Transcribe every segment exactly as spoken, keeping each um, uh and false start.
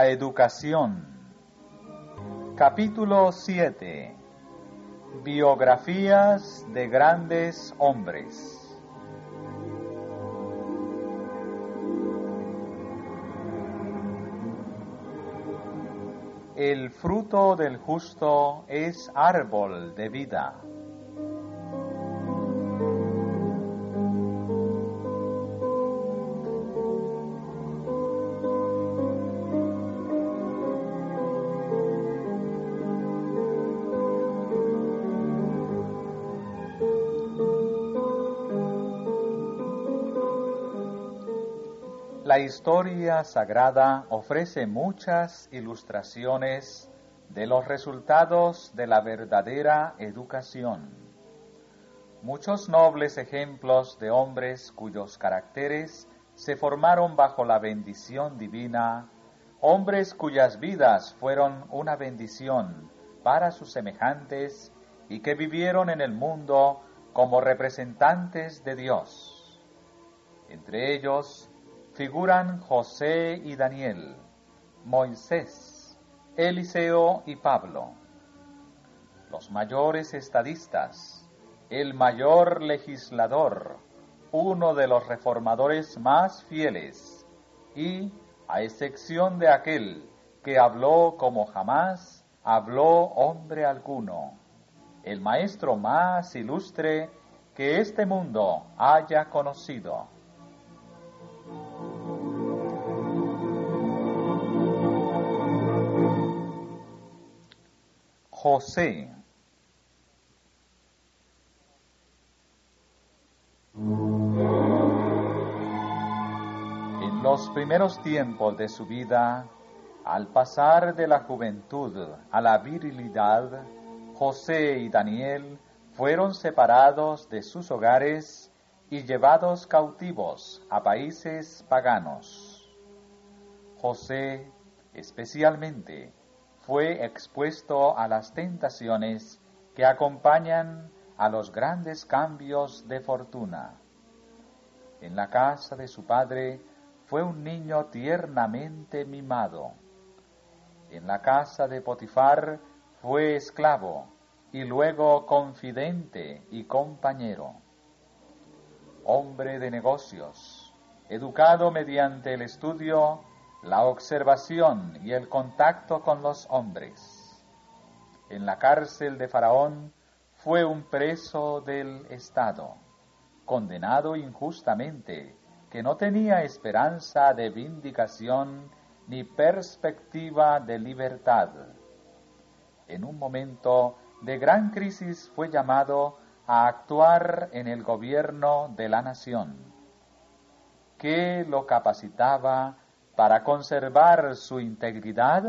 La educación. Capítulo siete. Biografías de grandes hombres. El fruto del justo es árbol de vida. La historia sagrada ofrece muchas ilustraciones de los resultados de la verdadera educación. Muchos nobles ejemplos de hombres cuyos caracteres se formaron bajo la bendición divina, hombres cuyas vidas fueron una bendición para sus semejantes y que vivieron en el mundo como representantes de Dios. Entre ellos figuran José y Daniel, Moisés, Eliseo y Pablo. Los mayores estadistas, el mayor legislador, uno de los reformadores más fieles, y, a excepción de aquel que habló como jamás habló hombre alguno, el maestro más ilustre que este mundo haya conocido. José. En los primeros tiempos de su vida, al pasar de la juventud a la virilidad, José y Daniel fueron separados de sus hogares y llevados cautivos a países paganos. José, especialmente, fue expuesto a las tentaciones que acompañan a los grandes cambios de fortuna. En la casa de su padre fue un niño tiernamente mimado. En la casa de Potifar fue esclavo y luego confidente y compañero. Hombre de negocios, educado mediante el estudio, la observación y el contacto con los hombres. En la cárcel de Faraón fue un preso del Estado, condenado injustamente, que no tenía esperanza de vindicación ni perspectiva de libertad. En un momento de gran crisis fue llamado a actuar en el gobierno de la nación. ¿Qué lo capacitaba para conservar su integridad?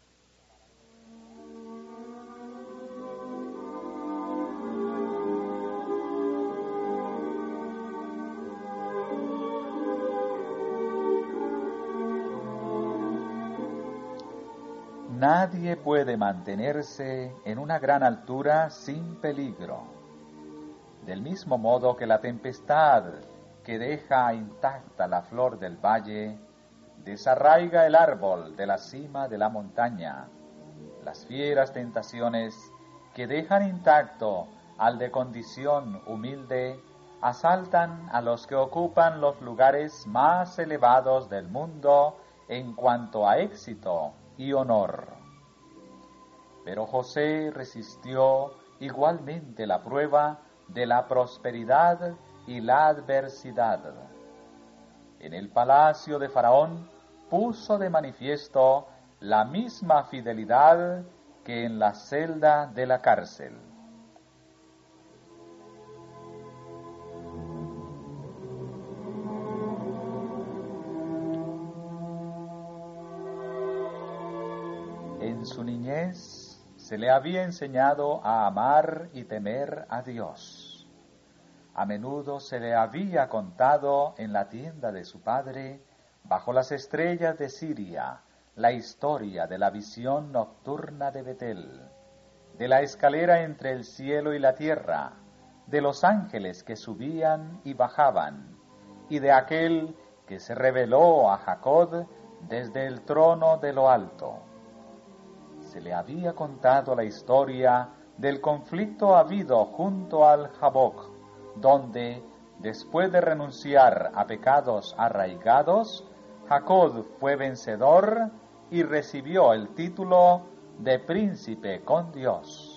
Nadie puede mantenerse en una gran altura sin peligro. Del mismo modo que la tempestad que deja intacta la flor del valle desarraiga el árbol de la cima de la montaña, las fieras tentaciones que dejan intacto al de condición humilde asaltan a los que ocupan los lugares más elevados del mundo en cuanto a éxito y honor. Pero José resistió igualmente la prueba de la prosperidad y la adversidad. En el palacio de Faraón puso de manifiesto la misma fidelidad que en la celda de la cárcel. En su niñez se le había enseñado a amar y temer a Dios. A menudo se le había contado en la tienda de su padre, bajo las estrellas de Siria, la historia de la visión nocturna de Betel, de la escalera entre el cielo y la tierra, de los ángeles que subían y bajaban, y de aquel que se reveló a Jacob desde el trono de lo alto. Se le había contado la historia del conflicto habido junto al Jabok, donde, después de renunciar a pecados arraigados, Jacob fue vencedor y recibió el título de príncipe con Dios.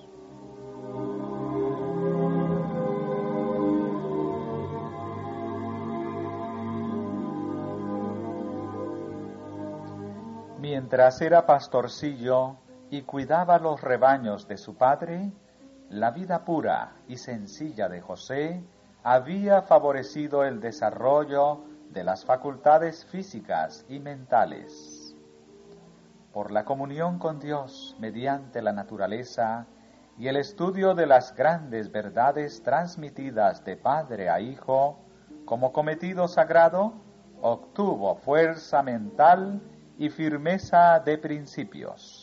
Mientras era pastorcillo y cuidaba los rebaños de su padre, la vida pura y sencilla de José había favorecido el desarrollo de las facultades físicas y mentales. Por la comunión con Dios mediante la naturaleza y el estudio de las grandes verdades transmitidas de padre a hijo, como cometido sagrado, obtuvo fuerza mental y firmeza de principios.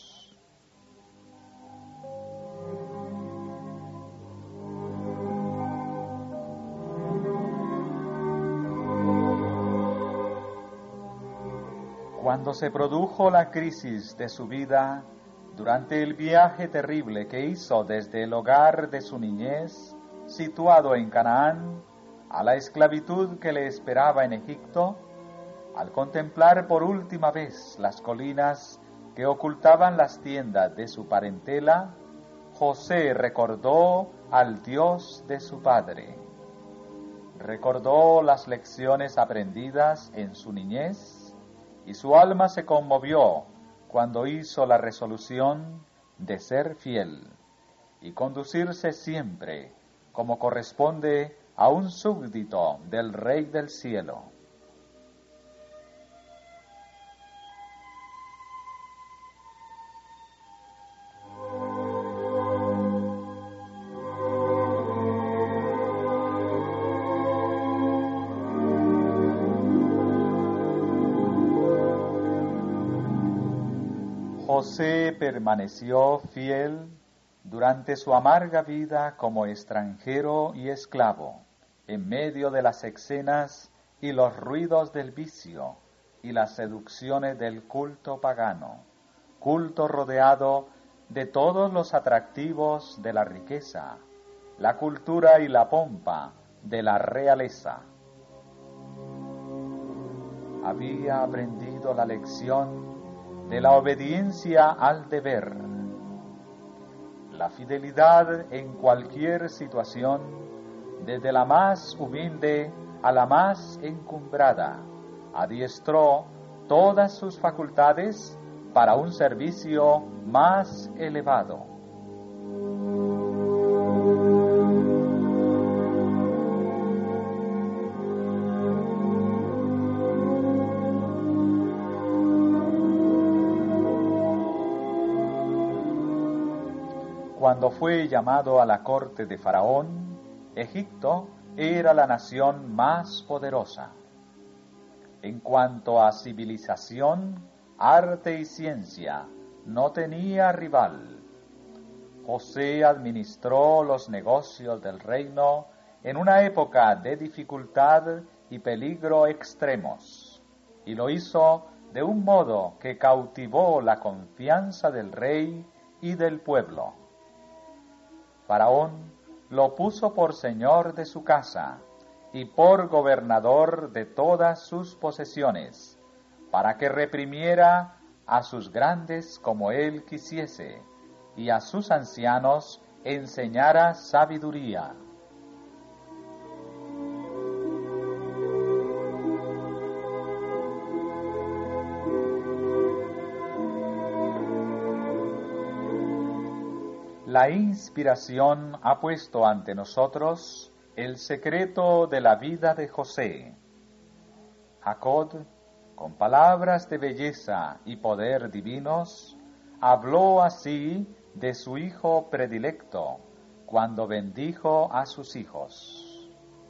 Cuando se produjo la crisis de su vida, durante el viaje terrible que hizo desde el hogar de su niñez, situado en Canaán, a la esclavitud que le esperaba en Egipto, al contemplar por última vez las colinas que ocultaban las tiendas de su parentela, José recordó al Dios de su padre. Recordó las lecciones aprendidas en su niñez, y su alma se conmovió cuando hizo la resolución de ser fiel y conducirse siempre como corresponde a un súbdito del Rey del Cielo. José permaneció fiel durante su amarga vida como extranjero y esclavo, en medio de las escenas y los ruidos del vicio y las seducciones del culto pagano, culto rodeado de todos los atractivos de la riqueza, la cultura y la pompa de la realeza. Había aprendido la lección de la obediencia al deber, la fidelidad en cualquier situación, desde la más humilde a la más encumbrada, adiestró todas sus facultades para un servicio más elevado. Cuando fue llamado a la corte de Faraón, Egipto era la nación más poderosa. En cuanto a civilización, arte y ciencia, no tenía rival. José administró los negocios del reino en una época de dificultad y peligro extremos, y lo hizo de un modo que cautivó la confianza del rey y del pueblo. Faraón lo puso por señor de su casa y por gobernador de todas sus posesiones, para que reprimiera a sus grandes como él quisiese, y a sus ancianos enseñara sabiduría. La inspiración ha puesto ante nosotros el secreto de la vida de José. Jacob, con palabras de belleza y poder divinos, habló así de su hijo predilecto, cuando bendijo a sus hijos.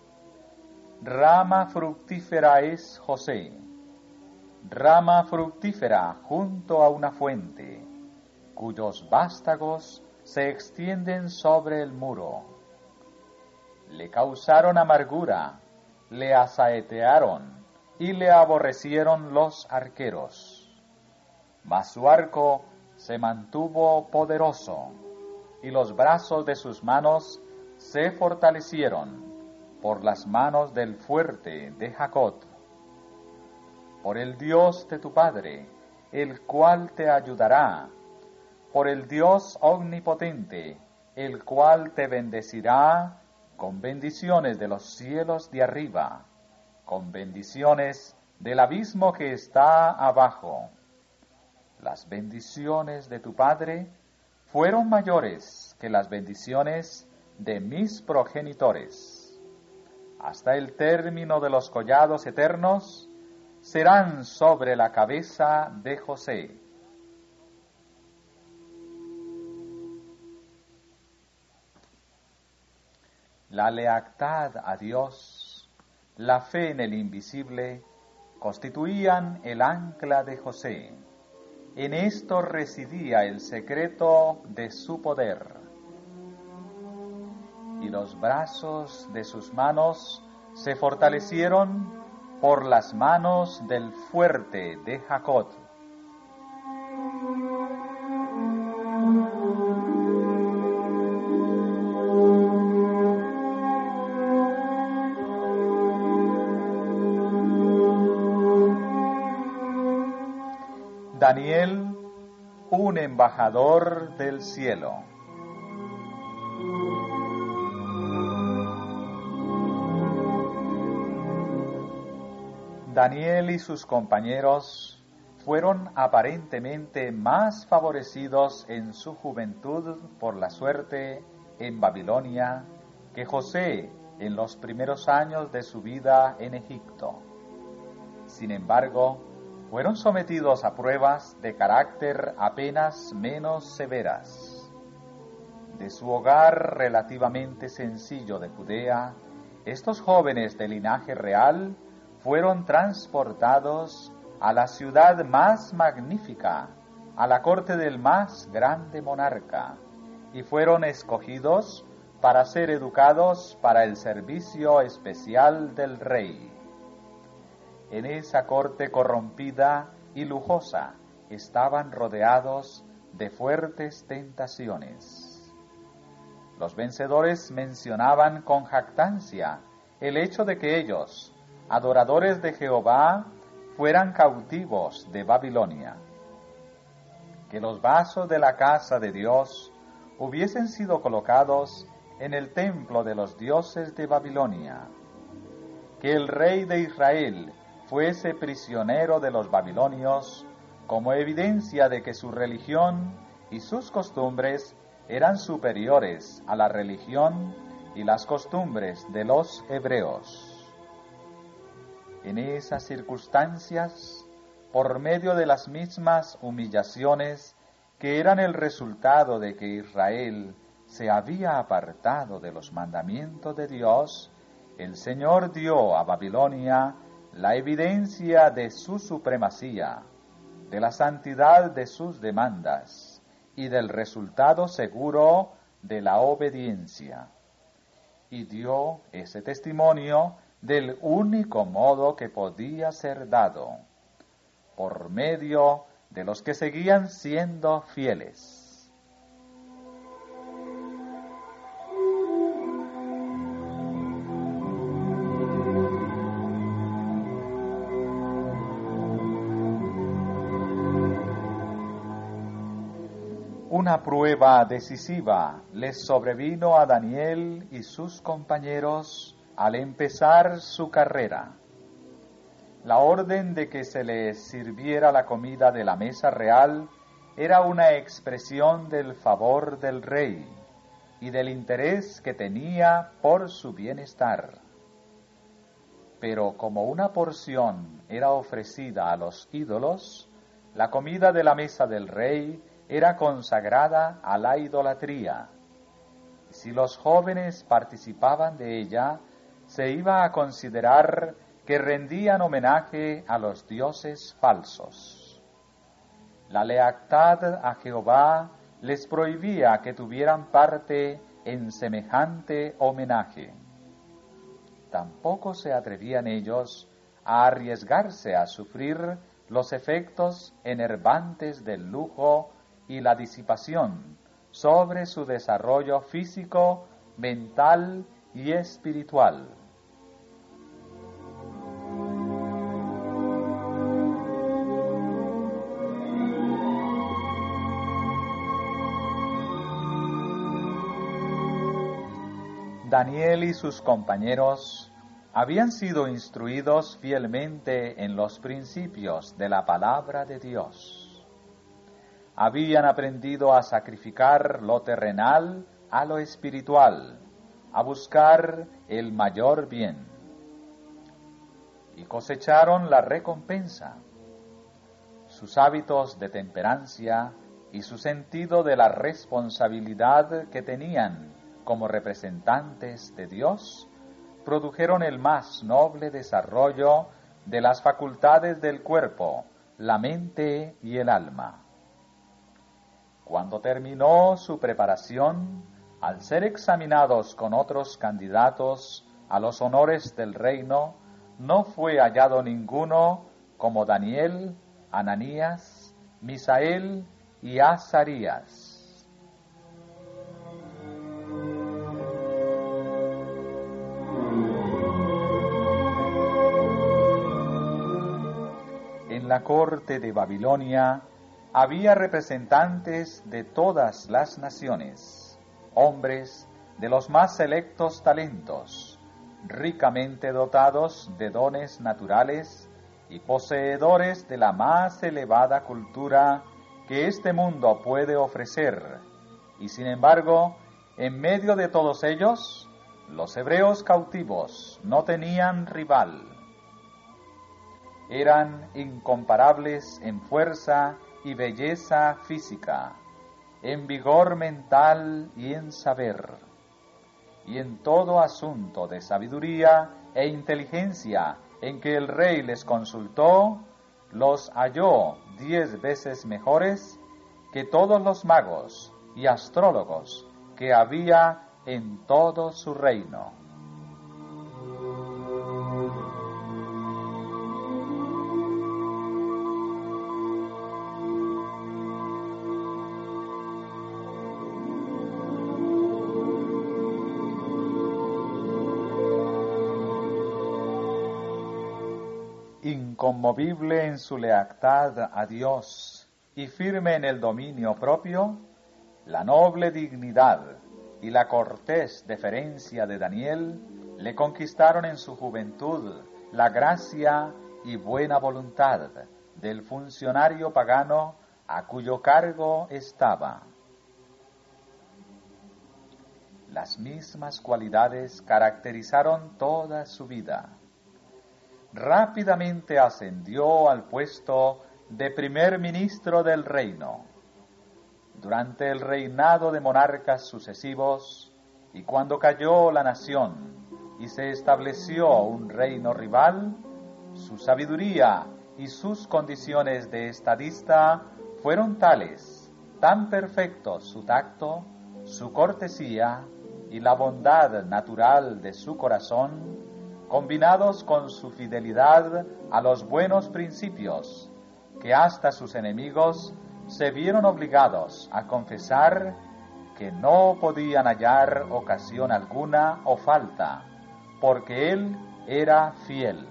Rama fructífera es José, rama fructífera junto a una fuente, cuyos vástagos se extienden sobre el muro. Le causaron amargura, le asaetearon y le aborrecieron los arqueros. Mas su arco se mantuvo poderoso, y los brazos de sus manos se fortalecieron por las manos del fuerte de Jacob. Por el Dios de tu Padre, el cual te ayudará, por el Dios omnipotente, el cual te bendecirá con bendiciones de los cielos de arriba, con bendiciones del abismo que está abajo. Las bendiciones de tu Padre fueron mayores que las bendiciones de mis progenitores. Hasta el término de los collados eternos serán sobre la cabeza de José. La lealtad a Dios, la fe en el invisible, constituían el ancla de José. En esto residía el secreto de su poder. Y los brazos de sus manos se fortalecieron por las manos del fuerte de Jacob. Daniel, un embajador del cielo. Daniel y sus compañeros fueron aparentemente más favorecidos en su juventud por la suerte en Babilonia que José en los primeros años de su vida en Egipto. Sin embargo, fueron sometidos a pruebas de carácter apenas menos severas. De su hogar relativamente sencillo de Judea, estos jóvenes de linaje real fueron transportados a la ciudad más magnífica, a la corte del más grande monarca, y fueron escogidos para ser educados para el servicio especial del rey. En esa corte corrompida y lujosa estaban rodeados de fuertes tentaciones. Los vencedores mencionaban con jactancia el hecho de que ellos, adoradores de Jehová, fueran cautivos de Babilonia. Que los vasos de la casa de Dios hubiesen sido colocados en el templo de los dioses de Babilonia. Que el rey de Israel fuese prisionero de los babilonios como evidencia de que su religión y sus costumbres eran superiores a la religión y las costumbres de los hebreos. En esas circunstancias, por medio de las mismas humillaciones que eran el resultado de que Israel se había apartado de los mandamientos de Dios, el Señor dio a Babilonia la evidencia de su supremacía, de la santidad de sus demandas y del resultado seguro de la obediencia. Y dio ese testimonio del único modo que podía ser dado, por medio de los que seguían siendo fieles. Una prueba decisiva les sobrevino a Daniel y sus compañeros al empezar su carrera. La orden de que se les sirviera la comida de la mesa real era una expresión del favor del rey y del interés que tenía por su bienestar. Pero como una porción era ofrecida a los ídolos, la comida de la mesa del rey era consagrada a la idolatría. Si los jóvenes participaban de ella, se iba a considerar que rendían homenaje a los dioses falsos. La lealtad a Jehová les prohibía que tuvieran parte en semejante homenaje. Tampoco se atrevían ellos a arriesgarse a sufrir los efectos enervantes del lujo y la disipación sobre su desarrollo físico, mental y espiritual. Daniel y sus compañeros habían sido instruidos fielmente en los principios de la palabra de Dios. Habían aprendido a sacrificar lo terrenal a lo espiritual, a buscar el mayor bien. Y cosecharon la recompensa. Sus hábitos de temperancia y su sentido de la responsabilidad que tenían como representantes de Dios, produjeron el más noble desarrollo de las facultades del cuerpo, la mente y el alma. Cuando terminó su preparación, al ser examinados con otros candidatos a los honores del reino, no fue hallado ninguno como Daniel, Ananías, Misael y Azarías. En la corte de Babilonia había representantes de todas las naciones, hombres de los más selectos talentos, ricamente dotados de dones naturales y poseedores de la más elevada cultura que este mundo puede ofrecer. Y sin embargo, en medio de todos ellos, los hebreos cautivos no tenían rival. Eran incomparables en fuerza y belleza física, en vigor mental y en saber, y en todo asunto de sabiduría e inteligencia en que el rey les consultó, los halló diez veces mejores que todos los magos y astrólogos que había en todo su reino. Inconmovible en su lealtad a Dios y firme en el dominio propio, la noble dignidad y la cortés deferencia de Daniel le conquistaron en su juventud la gracia y buena voluntad del funcionario pagano a cuyo cargo estaba. Las mismas cualidades caracterizaron toda su vida. Rápidamente ascendió al puesto de primer ministro del reino. Durante el reinado de monarcas sucesivos, y cuando cayó la nación y se estableció un reino rival, su sabiduría y sus condiciones de estadista fueron tales, tan perfectos su tacto, su cortesía y la bondad natural de su corazón, combinados con su fidelidad a los buenos principios, que hasta sus enemigos se vieron obligados a confesar que no podían hallar ocasión alguna o falta, porque él era fiel.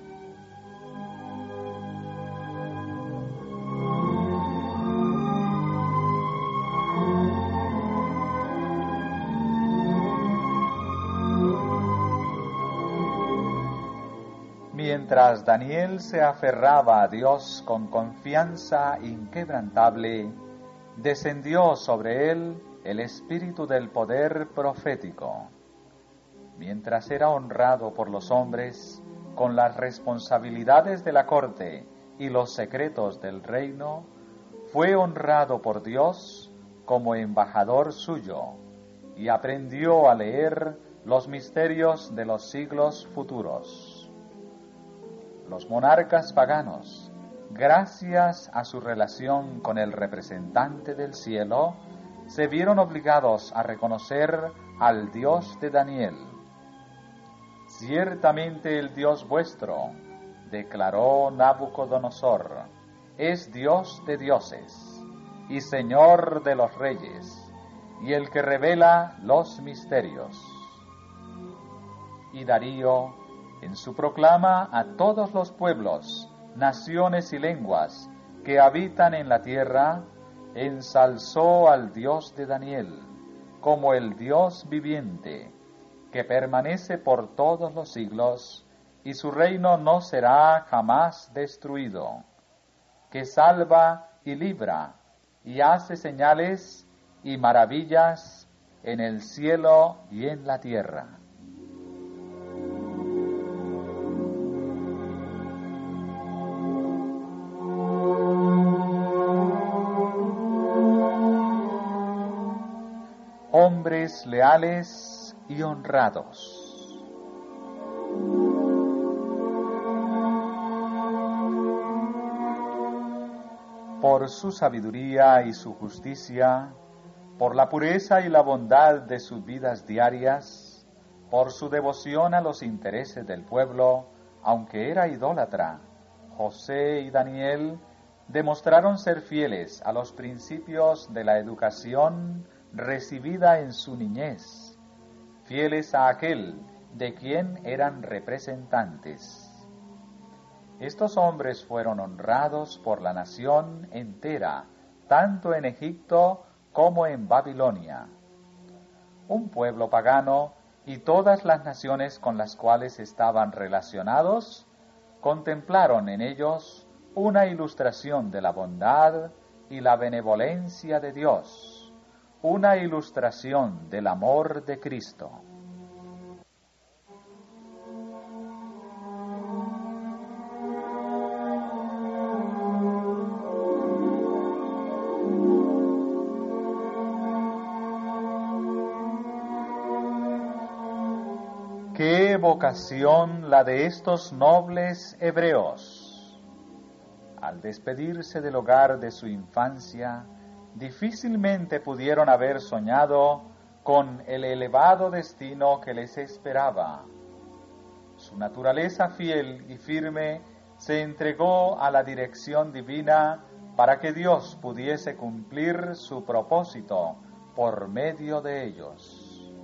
Mientras Daniel se aferraba a Dios con confianza inquebrantable, descendió sobre él el espíritu del poder profético. Mientras era honrado por los hombres con las responsabilidades de la corte y los secretos del reino, fue honrado por Dios como embajador suyo y aprendió a leer los misterios de los siglos futuros. Los monarcas paganos, gracias a su relación con el representante del cielo, se vieron obligados a reconocer al Dios de Daniel. Ciertamente el Dios vuestro, declaró Nabucodonosor, es Dios de dioses y Señor de los reyes, y el que revela los misterios. Y Darío, en su proclama a todos los pueblos, naciones y lenguas que habitan en la tierra, ensalzó al Dios de Daniel como el Dios viviente, que permanece por todos los siglos, y su reino no será jamás destruido, que salva y libra, y hace señales y maravillas en el cielo y en la tierra. Hombres leales y honrados. Por su sabiduría y su justicia, por la pureza y la bondad de sus vidas diarias, por su devoción a los intereses del pueblo, aunque era idólatra, José y Daniel demostraron ser fieles a los principios de la educación recibida en su niñez, fieles a aquel de quien eran representantes. Estos hombres fueron honrados por la nación entera, tanto en Egipto como en Babilonia. Un pueblo pagano y todas las naciones con las cuales estaban relacionados contemplaron en ellos una ilustración de la bondad y la benevolencia de Dios, una ilustración del amor de Cristo. ¡Qué vocación la de estos nobles hebreos! Al despedirse del hogar de su infancia, difícilmente pudieron haber soñado con el elevado destino que les esperaba. Su naturaleza fiel y firme se entregó a la dirección divina para que Dios pudiese cumplir su propósito por medio de ellos.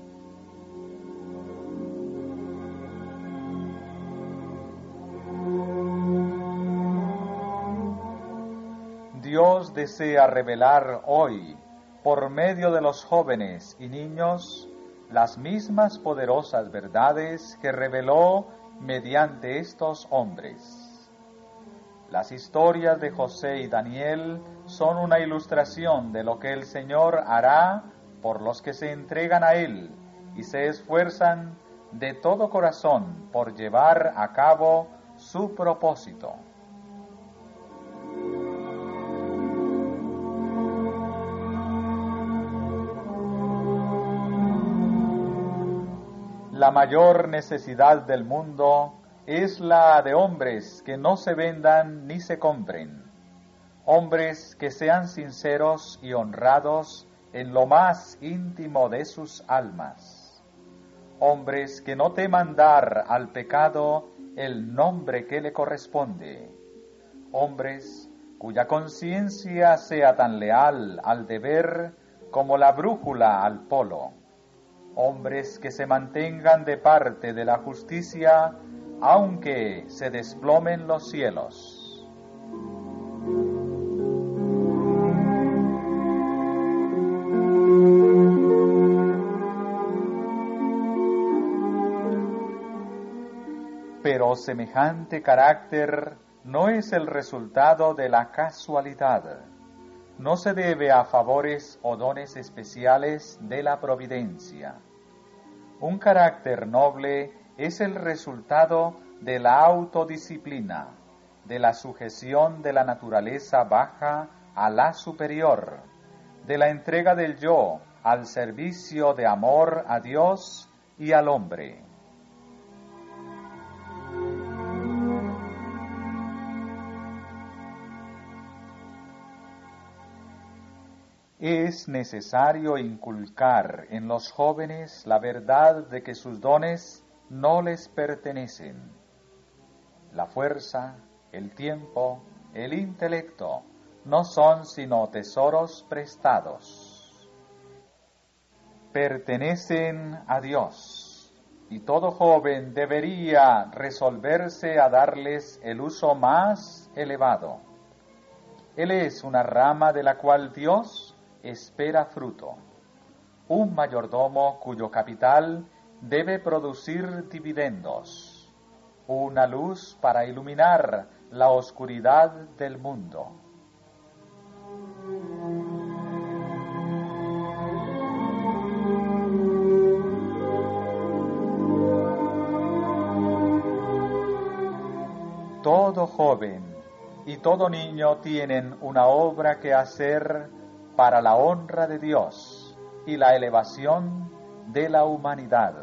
Dios desea revelar hoy, por medio de los jóvenes y niños, las mismas poderosas verdades que reveló mediante estos hombres. Las historias de José y Daniel son una ilustración de lo que el Señor hará por los que se entregan a Él y se esfuerzan de todo corazón por llevar a cabo su propósito. La mayor necesidad del mundo es la de hombres que no se vendan ni se compren, hombres que sean sinceros y honrados en lo más íntimo de sus almas, hombres que no teman dar al pecado el nombre que le corresponde, hombres cuya conciencia sea tan leal al deber como la brújula al polo, hombres que se mantengan de parte de la justicia, aunque se desplomen los cielos. Pero semejante carácter no es el resultado de la casualidad. No se debe a favores o dones especiales de la providencia. Un carácter noble es el resultado de la autodisciplina, de la sujeción de la naturaleza baja a la superior, de la entrega del yo al servicio de amor a Dios y al hombre. Es necesario inculcar en los jóvenes la verdad de que sus dones no les pertenecen. La fuerza, el tiempo, el intelecto no son sino tesoros prestados. Pertenecen a Dios, y todo joven debería resolverse a darles el uso más elevado. Él es una rama de la cual Dios espera fruto, un mayordomo cuyo capital debe producir dividendos, una luz para iluminar la oscuridad del mundo. Todo joven y todo niño tienen una obra que hacer para la honra de Dios y la elevación de la humanidad.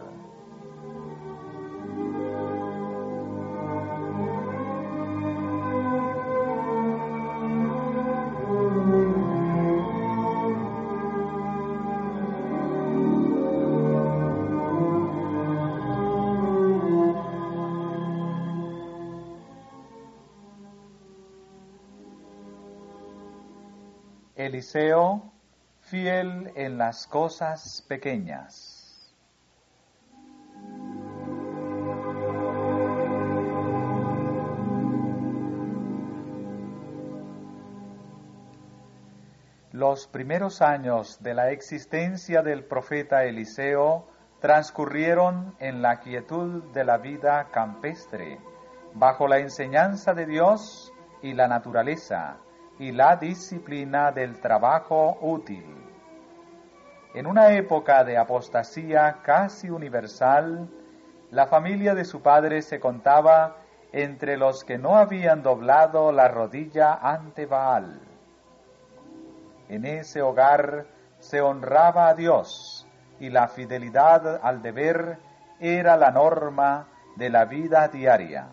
Eliseo, fiel en las cosas pequeñas. Los primeros años de la existencia del profeta Eliseo transcurrieron en la quietud de la vida campestre, bajo la enseñanza de Dios y la naturaleza, y la disciplina del trabajo útil. En una época de apostasía casi universal, la familia de su padre se contaba entre los que no habían doblado la rodilla ante Baal. En ese hogar se honraba a Dios y la fidelidad al deber era la norma de la vida diaria.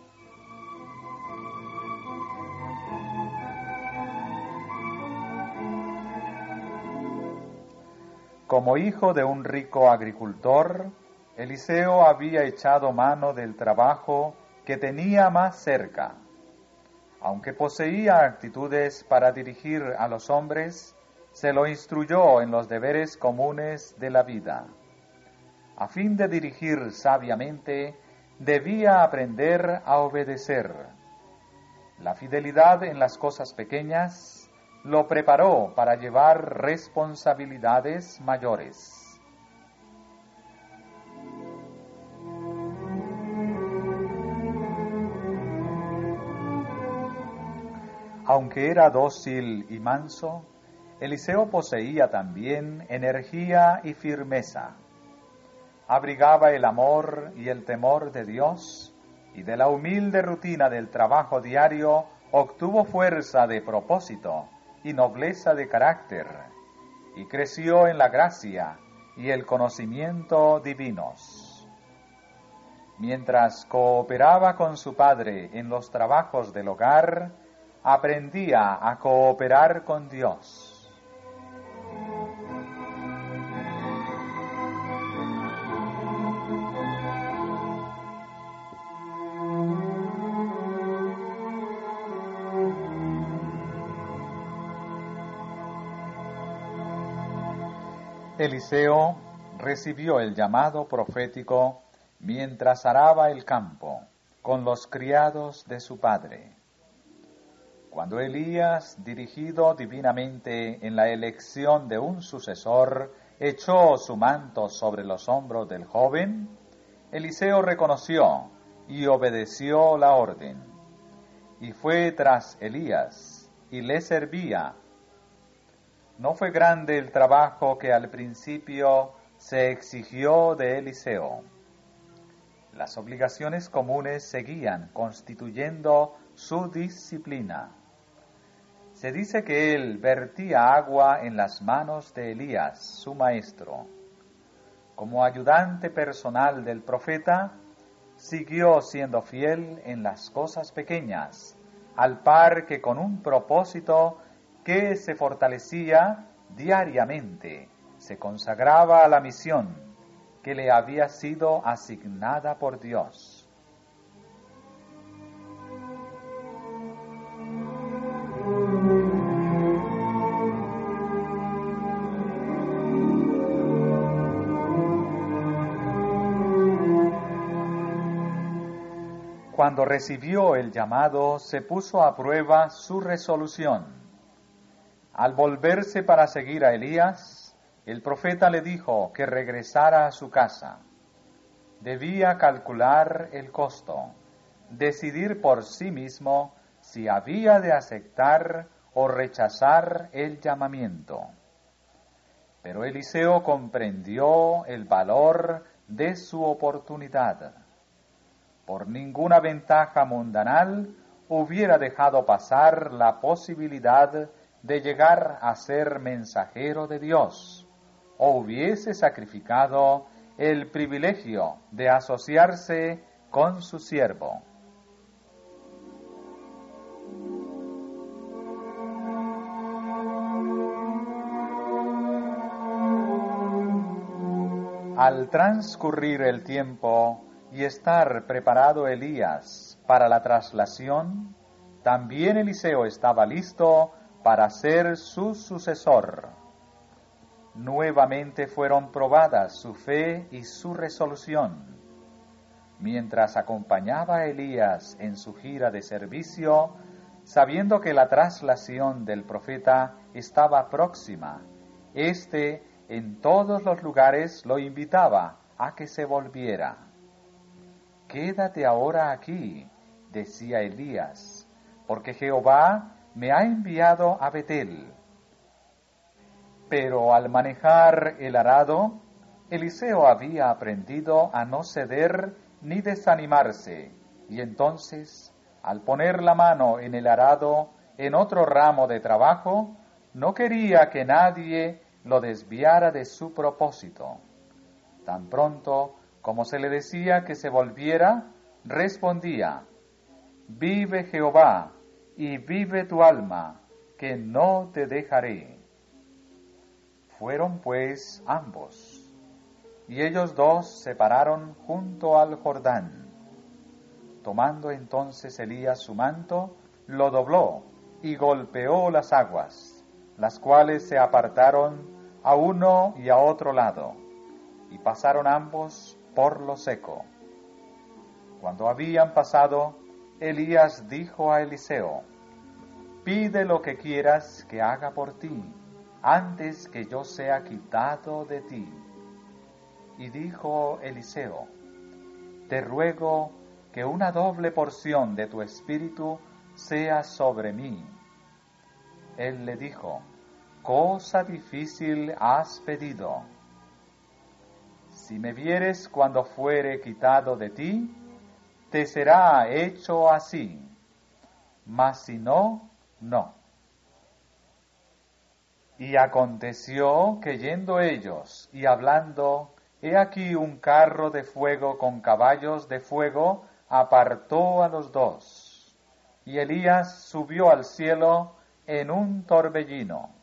Como hijo de un rico agricultor, Eliseo había echado mano del trabajo que tenía más cerca. Aunque poseía actitudes para dirigir a los hombres, se lo instruyó en los deberes comunes de la vida. A fin de dirigir sabiamente, debía aprender a obedecer. La fidelidad en las cosas pequeñas lo preparó para llevar responsabilidades mayores. Aunque era dócil y manso, Eliseo poseía también energía y firmeza. Abrigaba el amor y el temor de Dios, y de la humilde rutina del trabajo diario obtuvo fuerza de propósito y nobleza de carácter, y creció en la gracia y el conocimiento divinos. Mientras cooperaba con su padre en los trabajos del hogar, aprendía a cooperar con Dios. Eliseo recibió el llamado profético mientras araba el campo con los criados de su padre. Cuando Elías, dirigido divinamente en la elección de un sucesor, echó su manto sobre los hombros del joven, Eliseo reconoció y obedeció la orden, y fue tras Elías y le servía. No fue grande el trabajo que al principio se exigió de Eliseo. Las obligaciones comunes seguían constituyendo su disciplina. Se dice que él vertía agua en las manos de Elías, su maestro. Como ayudante personal del profeta, siguió siendo fiel en las cosas pequeñas, al par que con un propósito que se fortalecía diariamente, se consagraba a la misión que le había sido asignada por Dios. cuando recibió el llamado, se puso a prueba su resolución. Al volverse para seguir a Elías, el profeta le dijo que regresara a su casa. Debía calcular el costo, decidir por sí mismo si había de aceptar o rechazar el llamamiento. Pero Eliseo comprendió el valor de su oportunidad. Por ninguna ventaja mundanal hubiera dejado pasar la posibilidad de llegar a ser mensajero de Dios, o hubiese sacrificado el privilegio de asociarse con su siervo. Al transcurrir el tiempo y estar preparado Elías para la traslación, también Eliseo estaba listo para ser su sucesor. Nuevamente fueron probadas su fe y su resolución. Mientras acompañaba a Elías en su gira de servicio, sabiendo que la traslación del profeta estaba próxima, éste en todos los lugares lo invitaba a que se volviera. «Quédate ahora aquí», decía Elías, «porque Jehová me ha enviado a Betel». Pero al manejar el arado, Eliseo había aprendido a no ceder ni desanimarse, y entonces, al poner la mano en el arado en otro ramo de trabajo, no quería que nadie lo desviara de su propósito. Tan pronto como se le decía que se volviera, respondía: «Vive Jehová, y vive tu alma, que no te dejaré». Fueron pues ambos, y ellos dos se pararon junto al Jordán. Tomando entonces Elías su manto, lo dobló y golpeó las aguas, las cuales se apartaron a uno y a otro lado, y pasaron ambos por lo seco. Cuando habían pasado, Elías dijo a Eliseo: «Pide lo que quieras que haga por ti, antes que yo sea quitado de ti». Y dijo Eliseo: «Te ruego que una doble porción de tu espíritu sea sobre mí». Él le dijo: «Cosa difícil has pedido. Si me vieres cuando fuere quitado de ti, te será hecho así, mas si no, no». Y aconteció que yendo ellos y hablando, he aquí un carro de fuego con caballos de fuego apartó a los dos, y Elías subió al cielo en un torbellino.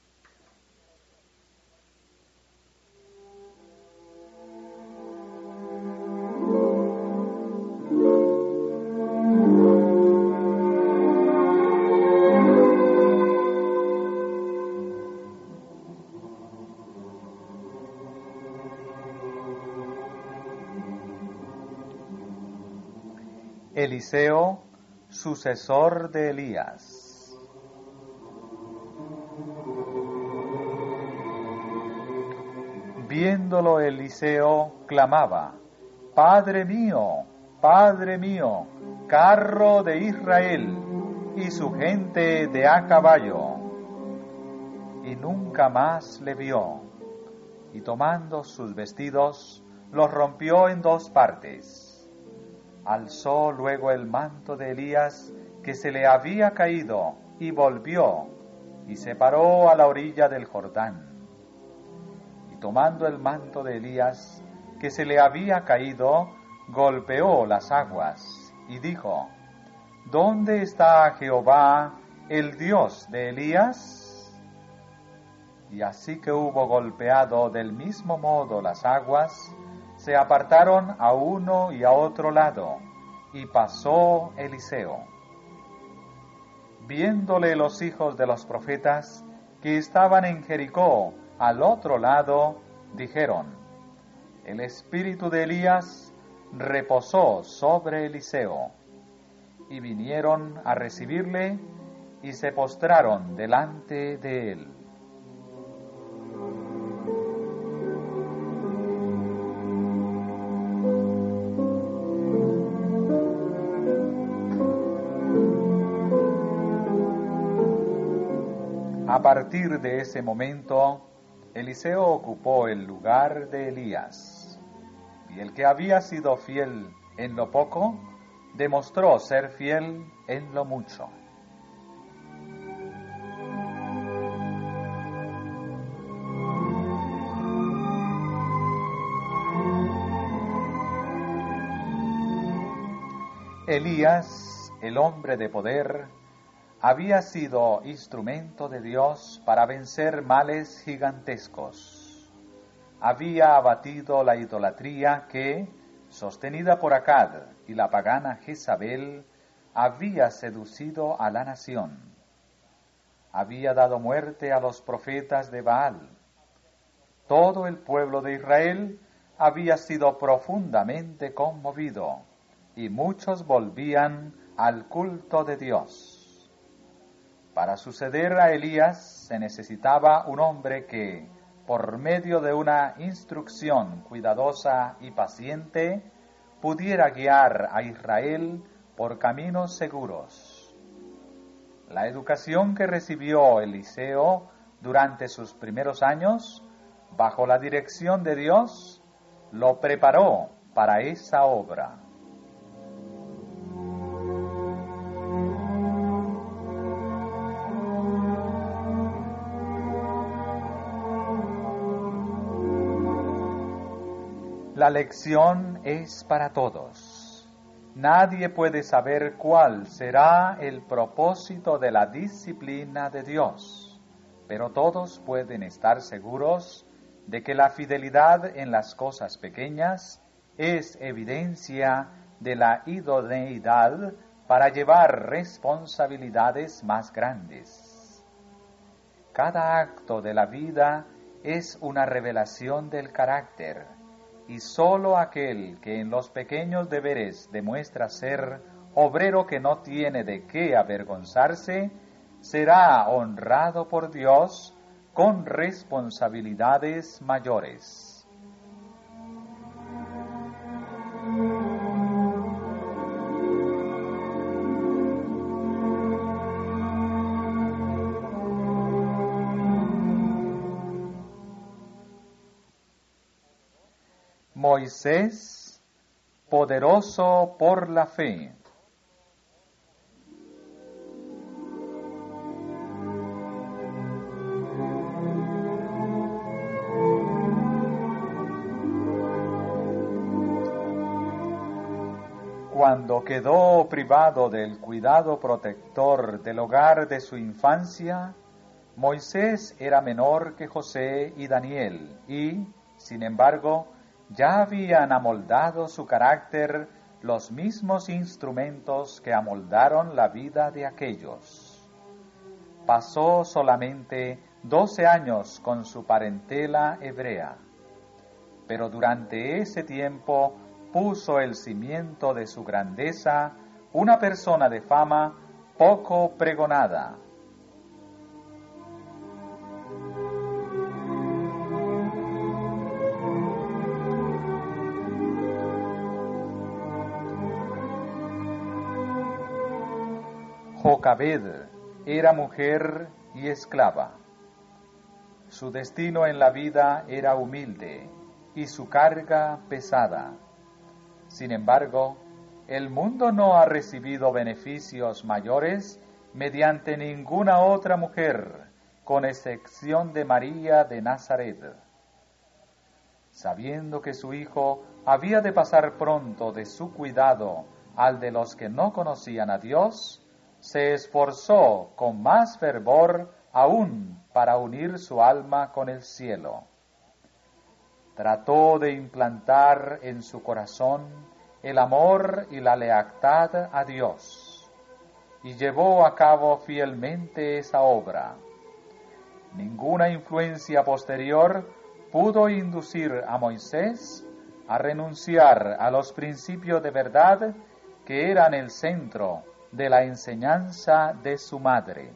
Eliseo, sucesor de Elías. Viéndolo Eliseo, clamaba: «Padre mío, Padre mío, carro de Israel y su gente de a caballo». Y nunca más le vio, y tomando sus vestidos, los rompió en dos partes. Alzó luego el manto de Elías que se le había caído, y volvió, y se paró a la orilla del Jordán. Y tomando el manto de Elías que se le había caído, golpeó las aguas, y dijo: «¿Dónde está Jehová, el Dios de Elías?». Y así que hubo golpeado del mismo modo las aguas, se apartaron a uno y a otro lado, y pasó Eliseo. Viéndole los hijos de los profetas que estaban en Jericó al otro lado, dijeron: «El espíritu de Elías reposó sobre Eliseo». y vinieron a recibirle y se postraron delante de él. A partir de ese momento, Eliseo ocupó el lugar de Elías, y el que había sido fiel en lo poco, demostró ser fiel en lo mucho. Elías, el hombre de poder, había sido instrumento de Dios para vencer males gigantescos. Había abatido la idolatría que, sostenida por Acab y la pagana Jezabel, había seducido a la nación. Había dado muerte a los profetas de Baal. Todo el pueblo de Israel había sido profundamente conmovido, y muchos volvían al culto de Dios. Para suceder a Elías se necesitaba un hombre que, por medio de una instrucción cuidadosa y paciente, pudiera guiar a Israel por caminos seguros. La educación que recibió Eliseo durante sus primeros años, bajo la dirección de Dios, lo preparó para esa obra. La lección es para todos. Nadie puede saber cuál será el propósito de la disciplina de Dios, pero todos pueden estar seguros de que la fidelidad en las cosas pequeñas es evidencia de la idoneidad para llevar responsabilidades más grandes. Cada acto de la vida es una revelación del carácter, y sólo aquel que en los pequeños deberes demuestra ser obrero que no tiene de qué avergonzarse, será honrado por Dios con responsabilidades mayores. Moisés, poderoso por la fe. Cuando quedó privado del cuidado protector del hogar de su infancia, Moisés era menor que José y Daniel y, sin embargo, ya habían amoldado su carácter los mismos instrumentos que amoldaron la vida de aquellos. Pasó solamente doce años con su parentela hebrea, pero durante ese tiempo puso el cimiento de su grandeza una persona de fama poco pregonada. Jocabed era mujer y esclava. Su destino en la vida era humilde y su carga pesada. Sin embargo, el mundo no ha recibido beneficios mayores mediante ninguna otra mujer, con excepción de María de Nazaret. Sabiendo que su hijo había de pasar pronto de su cuidado al de los que no conocían a Dios, se esforzó con más fervor aún para unir su alma con el cielo. Trató de implantar en su corazón el amor y la lealtad a Dios, y llevó a cabo fielmente esa obra. Ninguna influencia posterior pudo inducir a Moisés a renunciar a los principios de verdad que eran el centro de la enseñanza de su madre.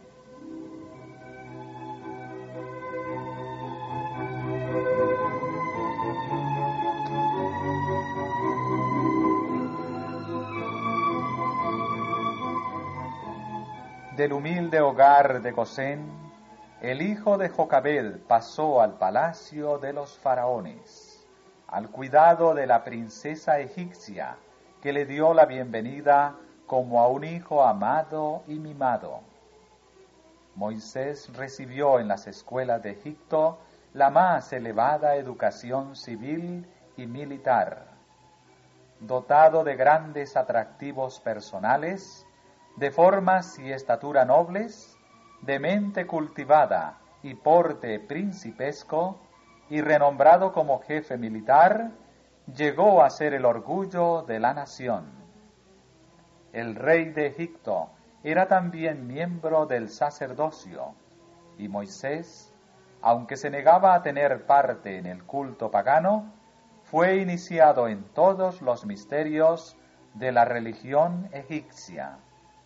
Del humilde hogar de Gosén, el hijo de Jocabed pasó al palacio de los faraones, al cuidado de la princesa egipcia, que le dio la bienvenida como a un hijo amado y mimado. Moisés recibió en las escuelas de Egipto la más elevada educación civil y militar. Dotado de grandes atractivos personales, de formas y estatura nobles, de mente cultivada y porte principesco, y renombrado como jefe militar, llegó a ser el orgullo de la nación. El rey de Egipto era también miembro del sacerdocio, y Moisés, aunque se negaba a tener parte en el culto pagano, fue iniciado en todos los misterios de la religión egipcia.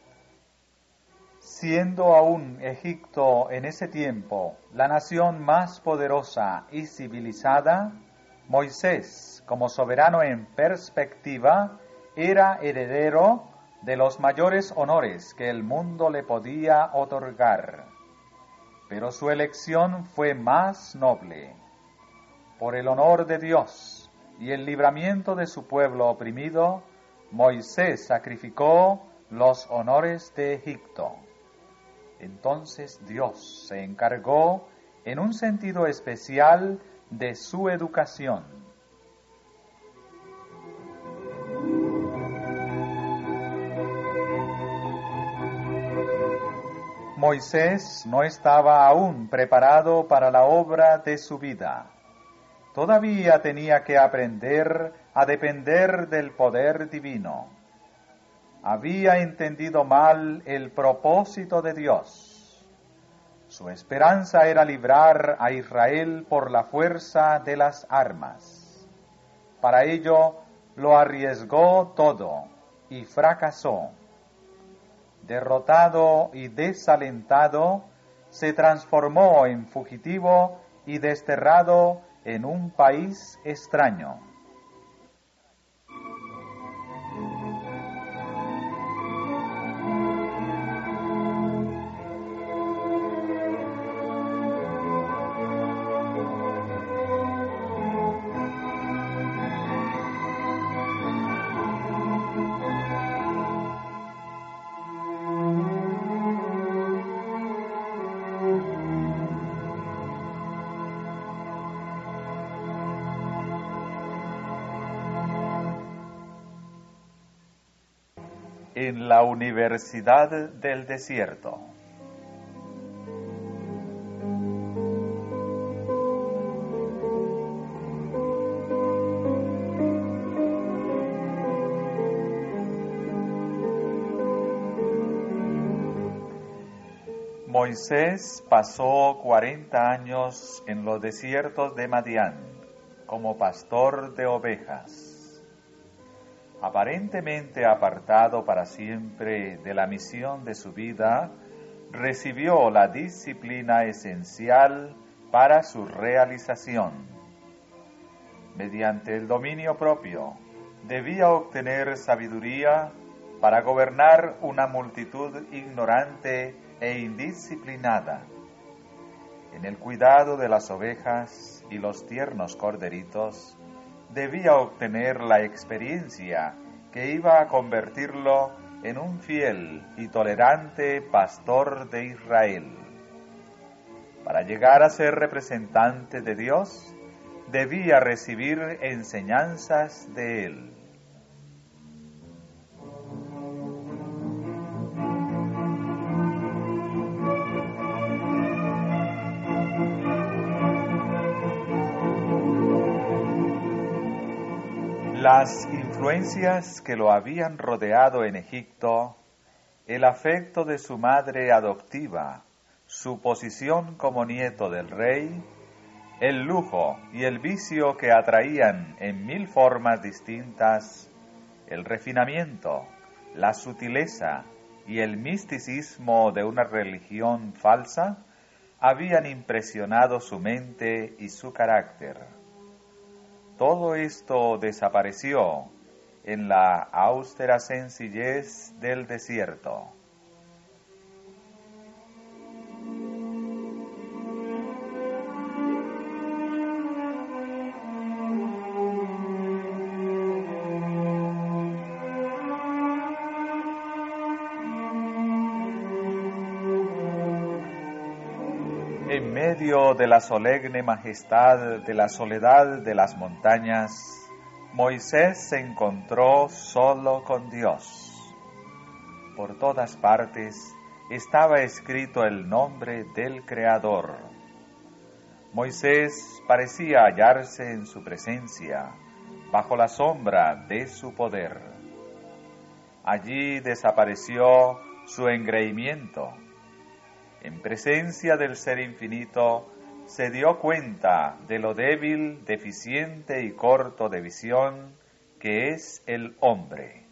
Siendo aún Egipto en ese tiempo la nación más poderosa y civilizada, Moisés, como soberano en perspectiva, era heredero de los mayores honores que el mundo le podía otorgar. Pero su elección fue más noble. Por el honor de Dios y el libramiento de su pueblo oprimido, Moisés sacrificó los honores de Egipto. Entonces Dios se encargó en un sentido especial de su educación. Moisés no estaba aún preparado para la obra de su vida. Todavía tenía que aprender a depender del poder divino. Había entendido mal el propósito de Dios. Su esperanza era librar a Israel por la fuerza de las armas. Para ello lo arriesgó todo y fracasó. Derrotado y desalentado, se transformó en fugitivo y desterrado en un país extraño. En la Universidad del Desierto. Moisés pasó cuarenta años en los desiertos de Madián como pastor de ovejas. Aparentemente apartado para siempre de la misión de su vida, recibió la disciplina esencial para su realización. Mediante el dominio propio, debía obtener sabiduría para gobernar una multitud ignorante e indisciplinada. En el cuidado de las ovejas y los tiernos corderitos, debía obtener la experiencia que iba a convertirlo en un fiel y tolerante pastor de Israel. Para llegar a ser representante de Dios, debía recibir enseñanzas de Él. Las influencias que lo habían rodeado en Egipto, el afecto de su madre adoptiva, su posición como nieto del rey, el lujo y el vicio que atraían en mil formas distintas, el refinamiento, la sutileza y el misticismo de una religión falsa habían impresionado su mente y su carácter. Todo esto desapareció en la austera sencillez del desierto. En medio de la solemne majestad de la soledad de las montañas, Moisés se encontró solo con Dios. Por todas partes estaba escrito el nombre del Creador. Moisés parecía hallarse en su presencia, bajo la sombra de su poder. Allí desapareció su engreimiento. En presencia del Ser Infinito, se dio cuenta de lo débil, deficiente y corto de visión que es el hombre.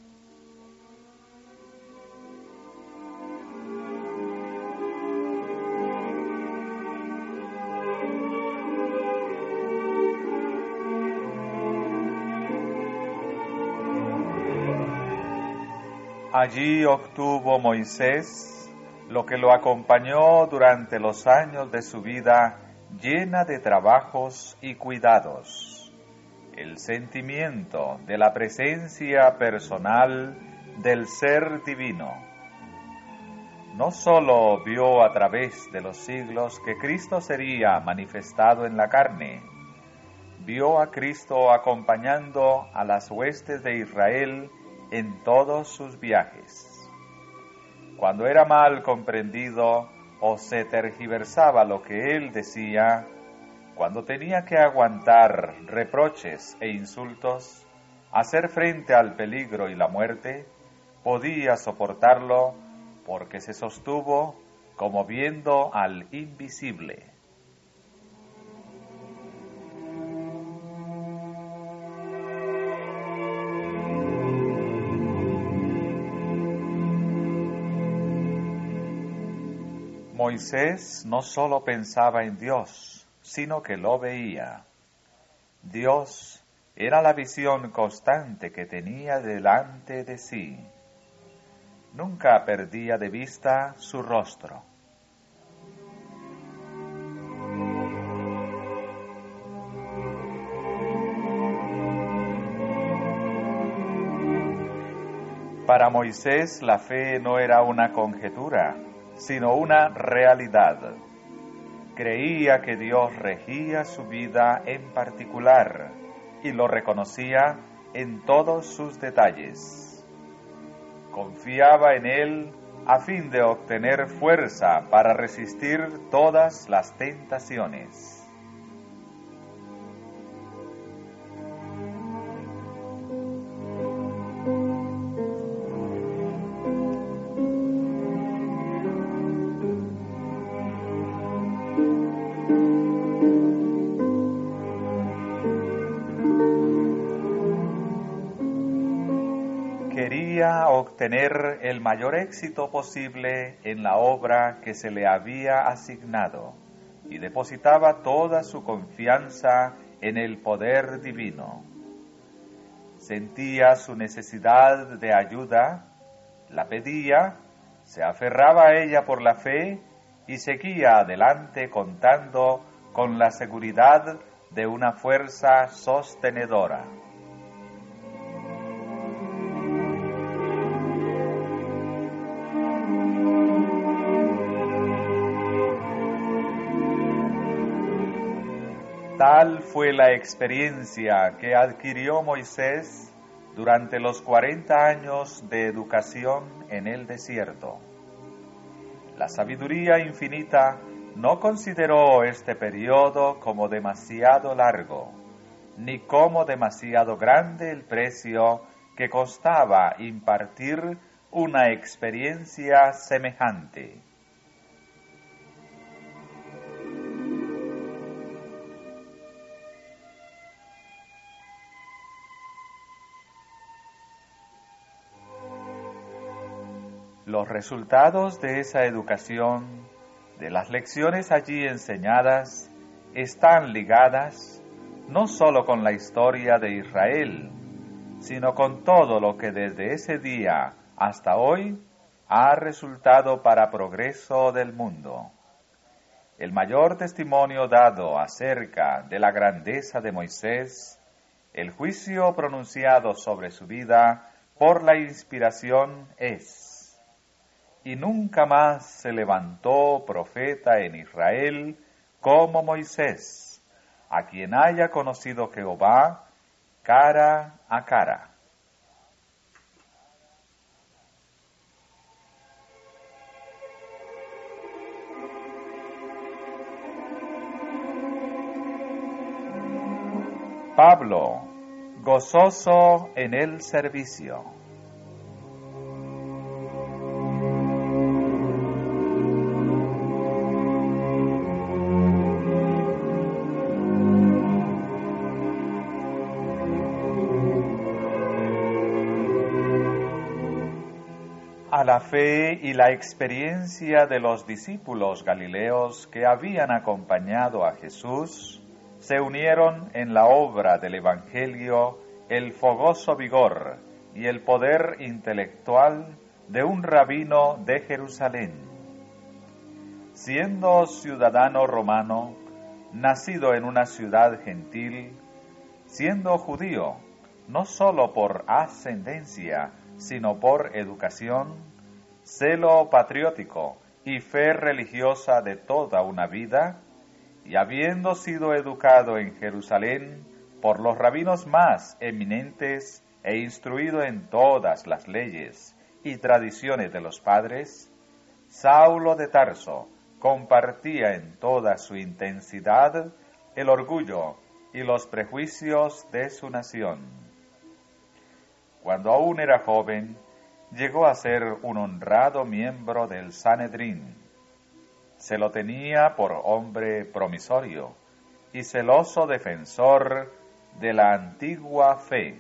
Allí obtuvo Moisés lo que lo acompañó durante los años de su vida llena de trabajos y cuidados, el sentimiento de la presencia personal del Ser Divino. No sólo vio a través de los siglos que Cristo sería manifestado en la carne, vio a Cristo acompañando a las huestes de Israel en todos sus viajes. Cuando era mal comprendido o se tergiversaba lo que él decía, cuando tenía que aguantar reproches e insultos, hacer frente al peligro y la muerte, podía soportarlo porque se sostuvo como viendo al invisible. Moisés no solo pensaba en Dios, sino que lo veía. Dios era la visión constante que tenía delante de sí. Nunca perdía de vista su rostro. Para Moisés la fe no era una conjetura, sino una realidad. Creía que Dios regía su vida en particular y lo reconocía en todos sus detalles. Confiaba en Él a fin de obtener fuerza para resistir todas las tentaciones. Quería obtener el mayor éxito posible en la obra que se le había asignado y depositaba toda su confianza en el poder divino. Sentía su necesidad de ayuda, la pedía, se aferraba a ella por la fe y seguía adelante contando con la seguridad de una fuerza sostenedora. Tal fue la experiencia que adquirió Moisés durante los cuarenta años de educación en el desierto. La sabiduría infinita no consideró este periodo como demasiado largo, ni como demasiado grande el precio que costaba impartir una experiencia semejante. Los resultados de esa educación, de las lecciones allí enseñadas, están ligadas no solo con la historia de Israel, sino con todo lo que desde ese día hasta hoy ha resultado para progreso del mundo. El mayor testimonio dado acerca de la grandeza de Moisés, el juicio pronunciado sobre su vida por la inspiración es: y nunca más se levantó profeta en Israel como Moisés, a quien haya conocido Jehová cara a cara. Pablo, gozoso en el servicio. A la fe y la experiencia de los discípulos galileos que habían acompañado a Jesús, se unieron en la obra del Evangelio el fogoso vigor y el poder intelectual de un rabino de Jerusalén. Siendo ciudadano romano, nacido en una ciudad gentil, siendo judío, no sólo por ascendencia, sino por educación, celo patriótico y fe religiosa de toda una vida, y habiendo sido educado en Jerusalén por los rabinos más eminentes e instruido en todas las leyes y tradiciones de los padres, Saulo de Tarso compartía en toda su intensidad el orgullo y los prejuicios de su nación. Cuando aún era joven, llegó a ser un honrado miembro del Sanedrín. Se lo tenía por hombre promisorio y celoso defensor de la antigua fe.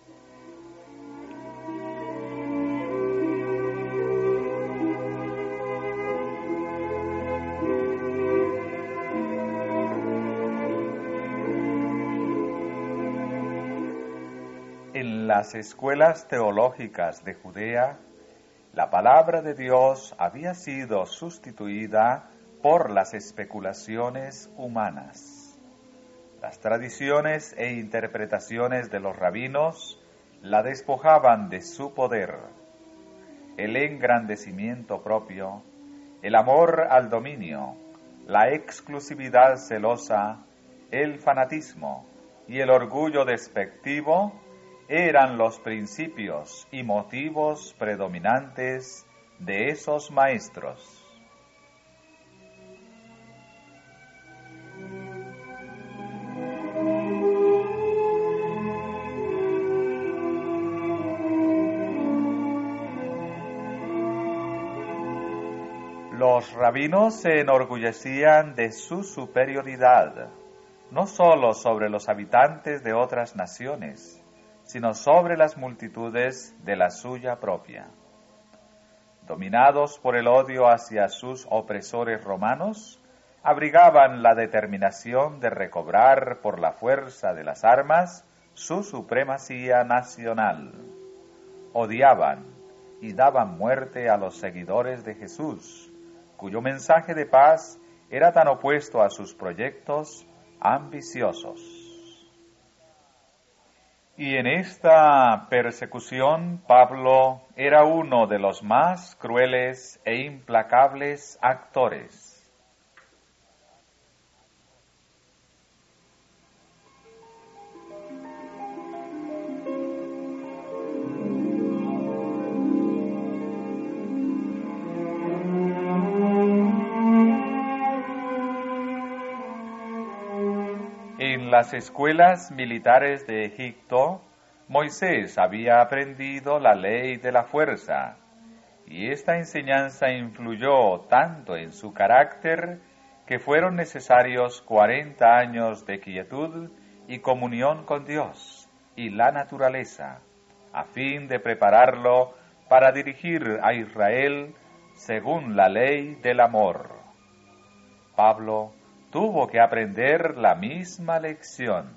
En las escuelas teológicas de Judea, la palabra de Dios había sido sustituida por las especulaciones humanas. Las tradiciones e interpretaciones de los rabinos la despojaban de su poder. El engrandecimiento propio, el amor al dominio, la exclusividad celosa, el fanatismo y el orgullo despectivo eran los principios y motivos predominantes de esos maestros. Los rabinos se enorgullecían de su superioridad, no sólo sobre los habitantes de otras naciones, sino sobre las multitudes de la suya propia. Dominados por el odio hacia sus opresores romanos, abrigaban la determinación de recobrar por la fuerza de las armas su supremacía nacional. Odiaban y daban muerte a los seguidores de Jesús, cuyo mensaje de paz era tan opuesto a sus proyectos ambiciosos. Y en esta persecución Pablo era uno de los más crueles e implacables actores. En las escuelas militares de Egipto, Moisés había aprendido la ley de la fuerza, y esta enseñanza influyó tanto en su carácter que fueron necesarios cuarenta años de quietud y comunión con Dios y la naturaleza, a fin de prepararlo para dirigir a Israel según la ley del amor. Pablo tuvo que aprender la misma lección.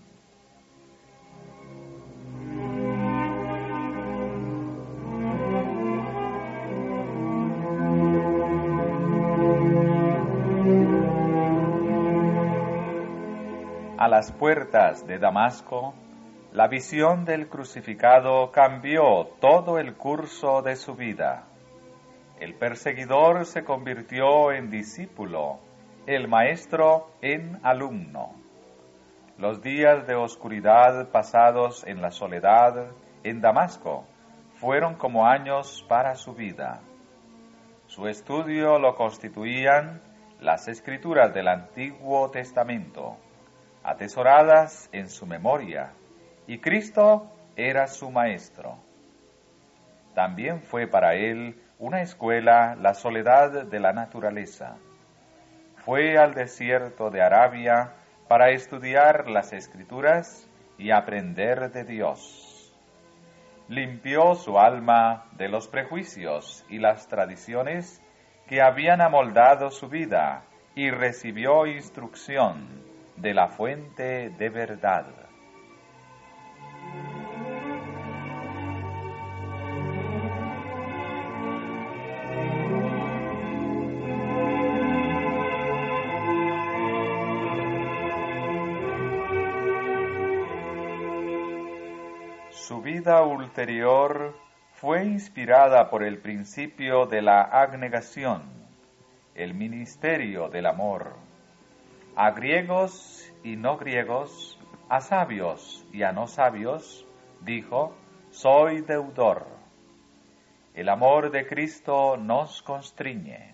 A las puertas de Damasco, la visión del crucificado cambió todo el curso de su vida. El perseguidor se convirtió en discípulo, el maestro en alumno. Los días de oscuridad pasados en la soledad en Damasco fueron como años para su vida. Su estudio lo constituían las escrituras del Antiguo Testamento, atesoradas en su memoria, y Cristo era su maestro. También fue para él una escuela la soledad de la naturaleza. Fue al desierto de Arabia para estudiar las Escrituras y aprender de Dios. Limpió su alma de los prejuicios y las tradiciones que habían amoldado su vida y recibió instrucción de la fuente de verdad. Su vida ulterior fue inspirada por el principio de la abnegación, el ministerio del amor. A griegos y no griegos, a sabios y a no sabios, dijo, soy deudor. El amor de Cristo nos constriñe.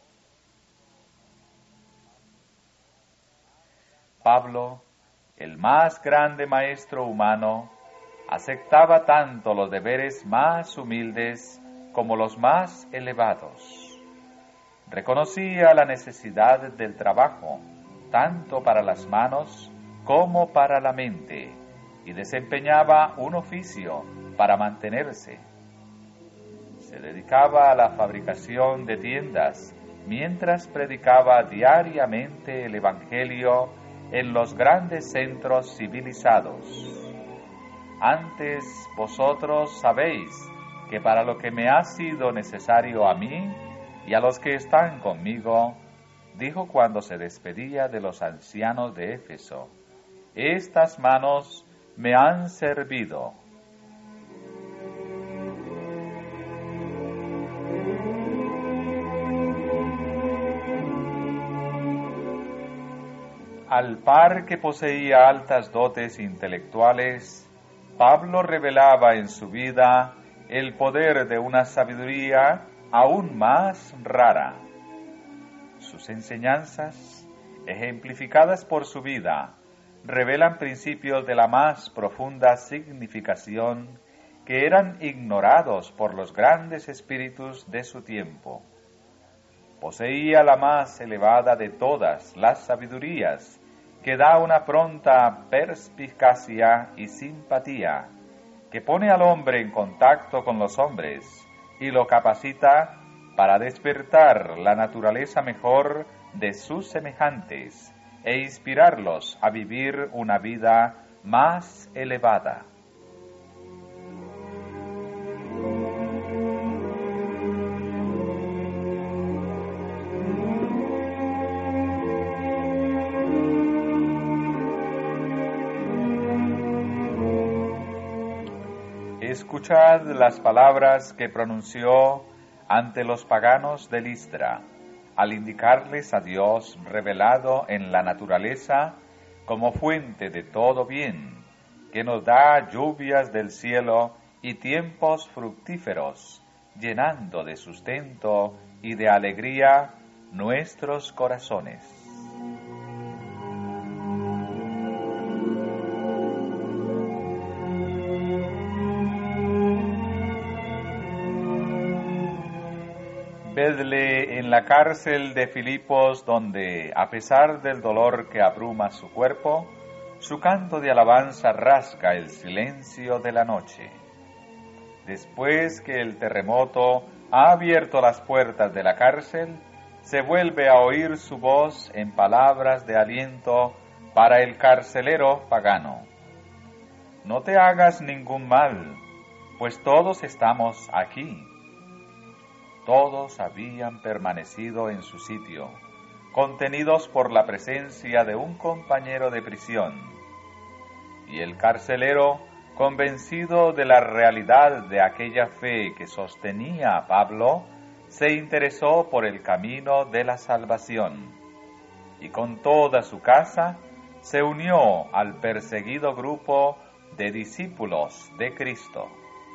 Pablo, el más grande maestro humano, aceptaba tanto los deberes más humildes como los más elevados. Reconocía la necesidad del trabajo, tanto para las manos como para la mente, y desempeñaba un oficio para mantenerse. Se dedicaba a la fabricación de tiendas, mientras predicaba diariamente el Evangelio en los grandes centros civilizados. Antes vosotros sabéis que para lo que me ha sido necesario a mí y a los que están conmigo, dijo cuando se despedía de los ancianos de Éfeso, estas manos me han servido. Al par que poseía altas dotes intelectuales, Pablo revelaba en su vida el poder de una sabiduría aún más rara. Sus enseñanzas, ejemplificadas por su vida, revelan principios de la más profunda significación que eran ignorados por los grandes espíritus de su tiempo. Poseía la más elevada de todas las sabidurías, que da una pronta perspicacia y simpatía, que pone al hombre en contacto con los hombres y lo capacita para despertar la naturaleza mejor de sus semejantes e inspirarlos a vivir una vida más elevada. Escuchad las palabras que pronunció ante los paganos de Listra, al indicarles a Dios revelado en la naturaleza como fuente de todo bien, que nos da lluvias del cielo y tiempos fructíferos, llenando de sustento y de alegría nuestros corazones. Vedle en la cárcel de Filipos, donde, a pesar del dolor que abruma su cuerpo, su canto de alabanza rasga el silencio de la noche. Después que el terremoto ha abierto las puertas de la cárcel, se vuelve a oír su voz en palabras de aliento para el carcelero pagano. No te hagas ningún mal, pues todos estamos aquí. Todos habían permanecido en su sitio, contenidos por la presencia de un compañero de prisión. Y el carcelero, convencido de la realidad de aquella fe que sostenía a Pablo, se interesó por el camino de la salvación, y con toda su casa se unió al perseguido grupo de discípulos de Cristo.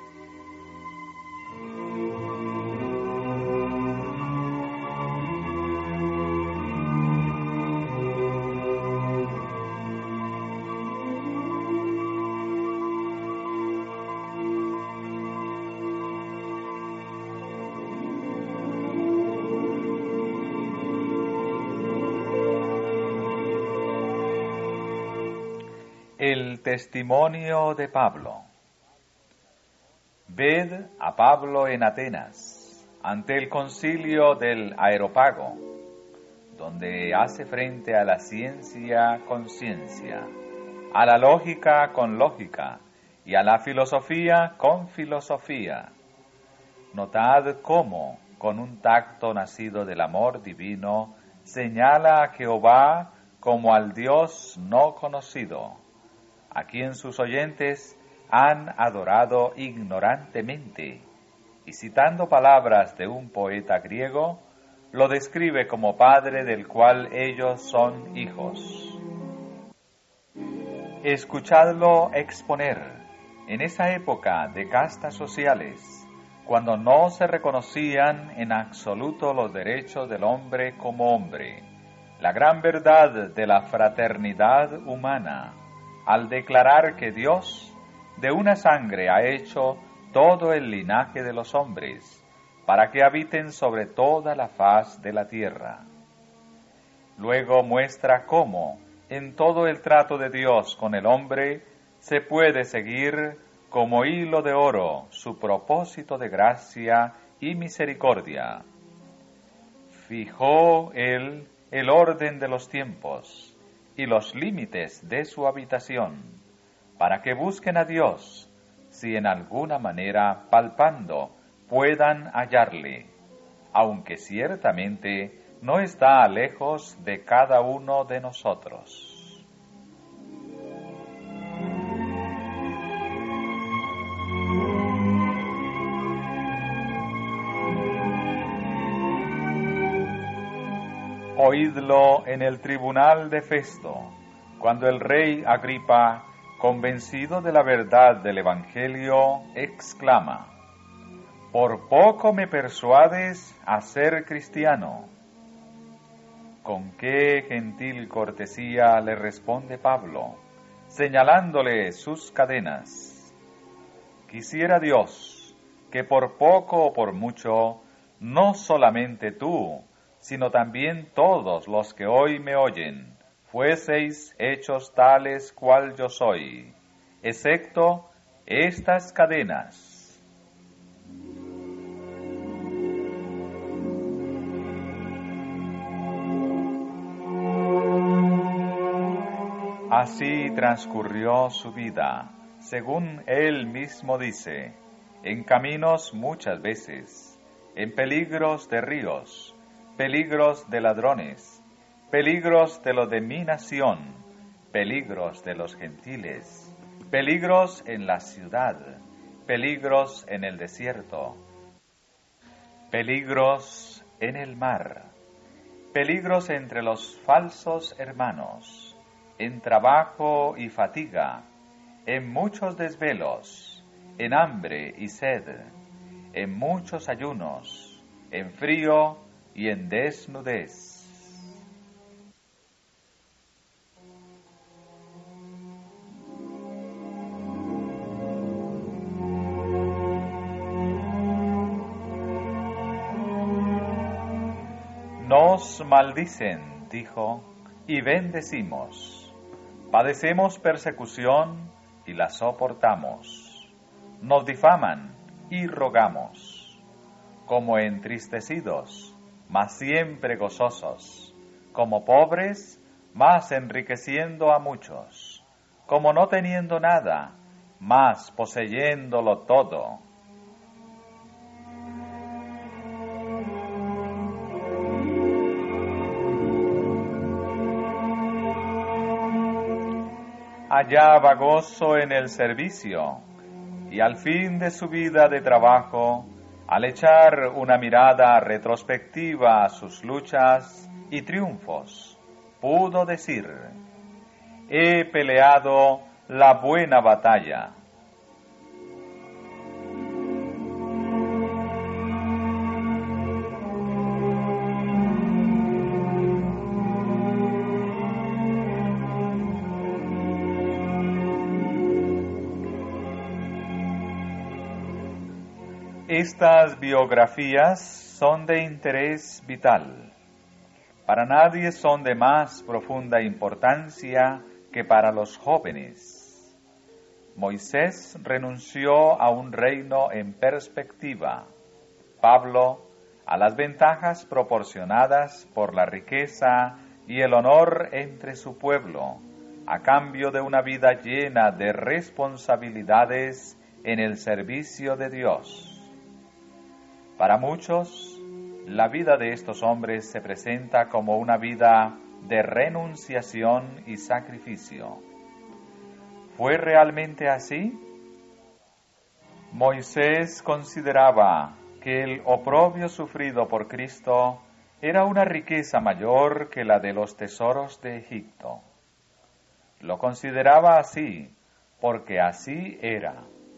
El testimonio de Pablo. Ved a Pablo en Atenas, ante el concilio del Areópago, donde hace frente a la ciencia con ciencia, a la lógica con lógica, y a la filosofía con filosofía. Notad cómo, con un tacto nacido del amor divino, señala a Jehová como al Dios no conocido, a quien sus oyentes han adorado ignorantemente, y citando palabras de un poeta griego, lo describe como Padre del cual ellos son hijos. Escuchadlo exponer, en esa época de castas sociales, cuando no se reconocían en absoluto los derechos del hombre como hombre, la gran verdad de la fraternidad humana, al declarar que Dios de una sangre ha hecho todo el linaje de los hombres, para que habiten sobre toda la faz de la tierra. Luego muestra cómo, en todo el trato de Dios con el hombre, se puede seguir como hilo de oro su propósito de gracia y misericordia. Fijó Él el orden de los tiempos y los límites de su habitación, para que busquen a Dios, si en alguna manera palpando puedan hallarle, aunque ciertamente no está lejos de cada uno de nosotros. Oídlo en el tribunal de Festo, cuando el rey Agripa, convencido de la verdad del Evangelio, exclama: «Por poco me persuades a ser cristiano». Con qué gentil cortesía le responde Pablo, señalándole sus cadenas: «Quisiera Dios que por poco o por mucho, no solamente tú, sino también todos los que hoy me oyen, fueseis hechos tales cual yo soy, excepto estas cadenas». Así transcurrió su vida, según él mismo dice, en caminos muchas veces, en peligros de ríos, peligros de ladrones, peligros de los de mi nación, peligros de los gentiles, peligros en la ciudad, peligros en el desierto, peligros en el mar, peligros entre los falsos hermanos, en trabajo y fatiga, en muchos desvelos, en hambre y sed, en muchos ayunos, en frío y en desnudez. Nos maldicen, dijo, y bendecimos. Padecemos persecución y la soportamos. Nos difaman y rogamos, como entristecidos, mas siempre gozosos, como pobres, mas enriqueciendo a muchos, como no teniendo nada, mas poseyéndolo todo. Hallaba gozo en el servicio, y al fin de su vida de trabajo, al echar una mirada retrospectiva a sus luchas y triunfos, pudo decir: he peleado la buena batalla. Estas biografías son de interés vital. Para nadie son de más profunda importancia que para los jóvenes. Moisés renunció a un reino en perspectiva. Pablo, a las ventajas proporcionadas por la riqueza y el honor entre su pueblo, a cambio de una vida llena de responsabilidades en el servicio de Dios. Para muchos, la vida de estos hombres se presenta como una vida de renunciación y sacrificio. ¿Fue realmente así? Moisés consideraba que el oprobio sufrido por Cristo era una riqueza mayor que la de los tesoros de Egipto. Lo consideraba así porque así era.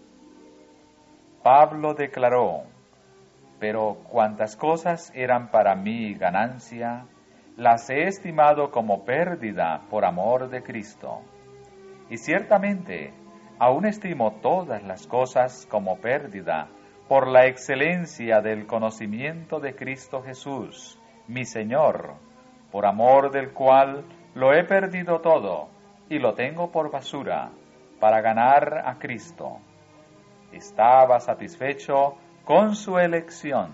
Pablo declaró: pero cuantas cosas eran para mí ganancia, las he estimado como pérdida por amor de Cristo. Y ciertamente, aún estimo todas las cosas como pérdida por la excelencia del conocimiento de Cristo Jesús, mi Señor, por amor del cual lo he perdido todo y lo tengo por basura, para ganar a Cristo. Estaba satisfecho con su elección.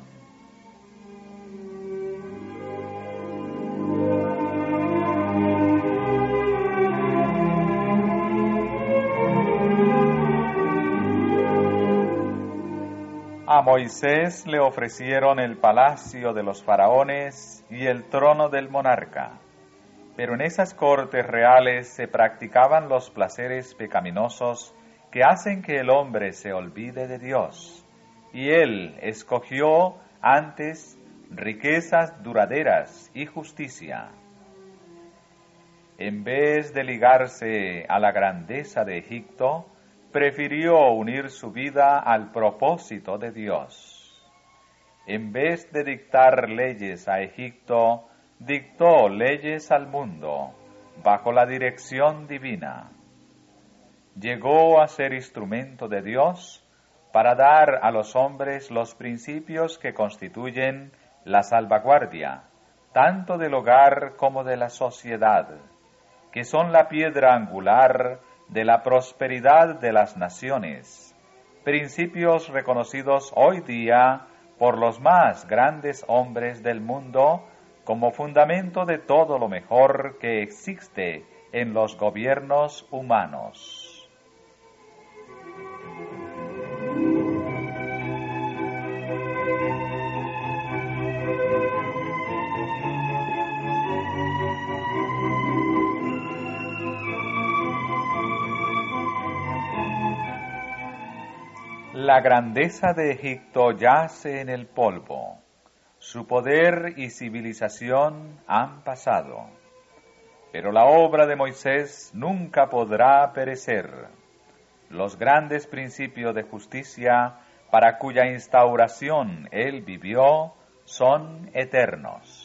A Moisés le ofrecieron el palacio de los faraones y el trono del monarca, pero en esas cortes reales se practicaban los placeres pecaminosos que hacen que el hombre se olvide de Dios. Y él escogió antes riquezas duraderas y justicia. En vez de ligarse a la grandeza de Egipto, prefirió unir su vida al propósito de Dios. En vez de dictar leyes a Egipto, dictó leyes al mundo, bajo la dirección divina. Llegó a ser instrumento de Dios para dar a los hombres los principios que constituyen la salvaguardia, tanto del hogar como de la sociedad, que son la piedra angular de la prosperidad de las naciones, principios reconocidos hoy día por los más grandes hombres del mundo como fundamento de todo lo mejor que existe en los gobiernos humanos. La grandeza de Egipto yace en el polvo. Su poder y civilización han pasado. Pero la obra de Moisés nunca podrá perecer. Los grandes principios de justicia para cuya instauración él vivió son eternos.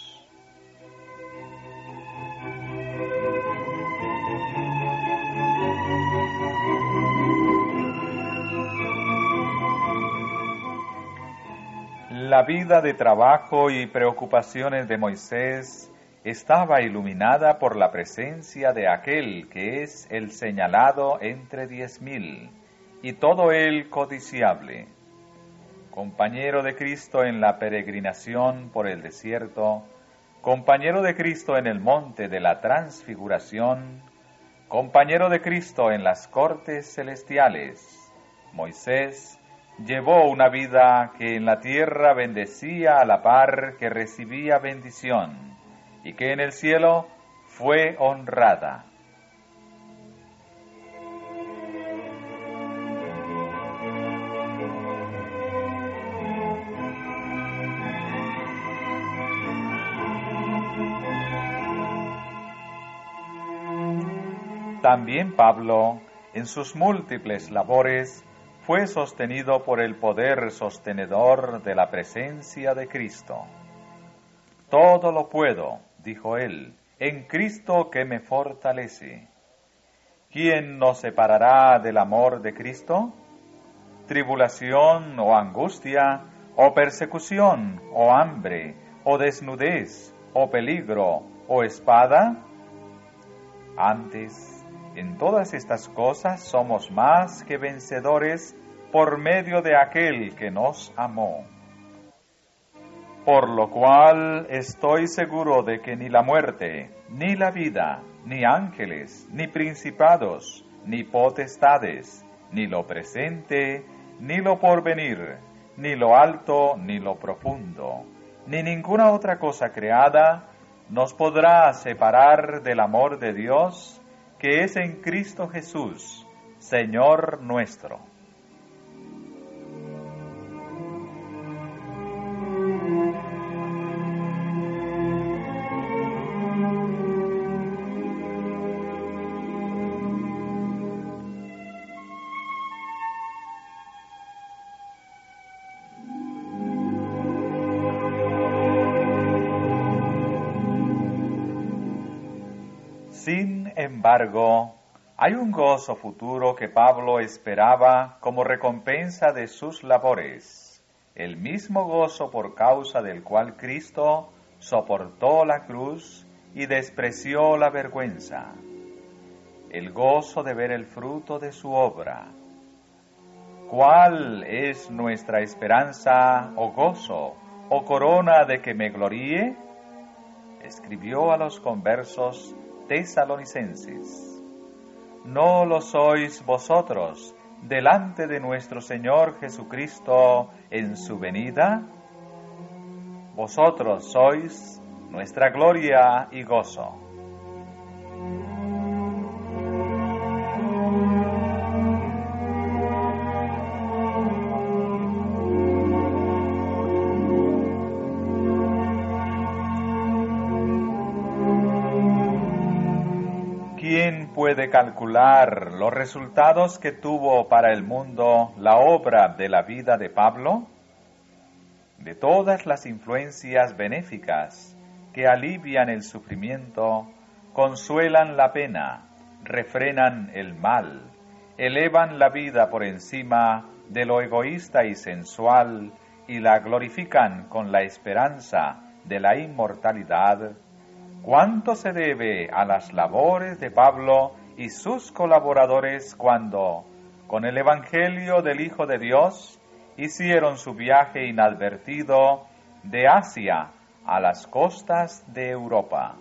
La vida de trabajo y preocupaciones de Moisés estaba iluminada por la presencia de aquel que es el señalado entre diez mil, y todo él codiciable. compañero de Cristo en la peregrinación por el desierto, compañero de Cristo en el monte de la transfiguración, compañero de Cristo en las cortes celestiales. Moisés llevó una vida que en la tierra bendecía a la par que recibía bendición, y que en el cielo fue honrada. También Pablo, en sus múltiples labores, fue sostenido por el poder sostenedor de la presencia de Cristo. Todo lo puedo, dijo él, en Cristo que me fortalece. ¿Quién nos separará del amor de Cristo? ¿Tribulación o angustia, o persecución, o hambre, o desnudez, o peligro, o espada? Antes, en todas estas cosas somos más que vencedores por medio de aquel que nos amó. Por lo cual estoy seguro de que ni la muerte, ni la vida, ni ángeles, ni principados, ni potestades, ni lo presente, ni lo porvenir, ni lo alto, ni lo profundo, ni ninguna otra cosa creada nos podrá separar del amor de Dios, que es en Cristo Jesús, Señor nuestro. Sin embargo, hay un gozo futuro que Pablo esperaba como recompensa de sus labores, el mismo gozo por causa del cual Cristo soportó la cruz y despreció la vergüenza, el gozo de ver el fruto de su obra. ¿Cuál es nuestra esperanza o gozo o corona de que me gloríe? Escribió a los conversos tesalonicenses. ¿No lo sois vosotros delante de nuestro Señor Jesucristo en su venida? Vosotros sois nuestra gloria y gozo. ¿Quién puede calcular los resultados que tuvo para el mundo la obra de la vida de Pablo? De todas las influencias benéficas que alivian el sufrimiento, consuelan la pena, refrenan el mal, elevan la vida por encima de lo egoísta y sensual y la glorifican con la esperanza de la inmortalidad. ¿Cuánto se debe a las labores de Pablo y sus colaboradores cuando, con el Evangelio del Hijo de Dios, hicieron su viaje inadvertido de Asia a las costas de Europa?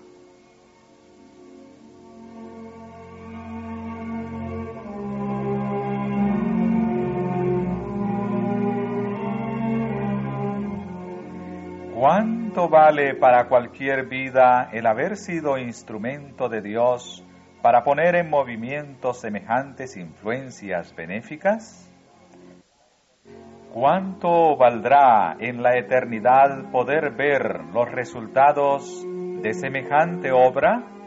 ¿Cuánto vale para cualquier vida el haber sido instrumento de Dios para poner en movimiento semejantes influencias benéficas? ¿Cuánto valdrá en la eternidad poder ver los resultados de semejante obra?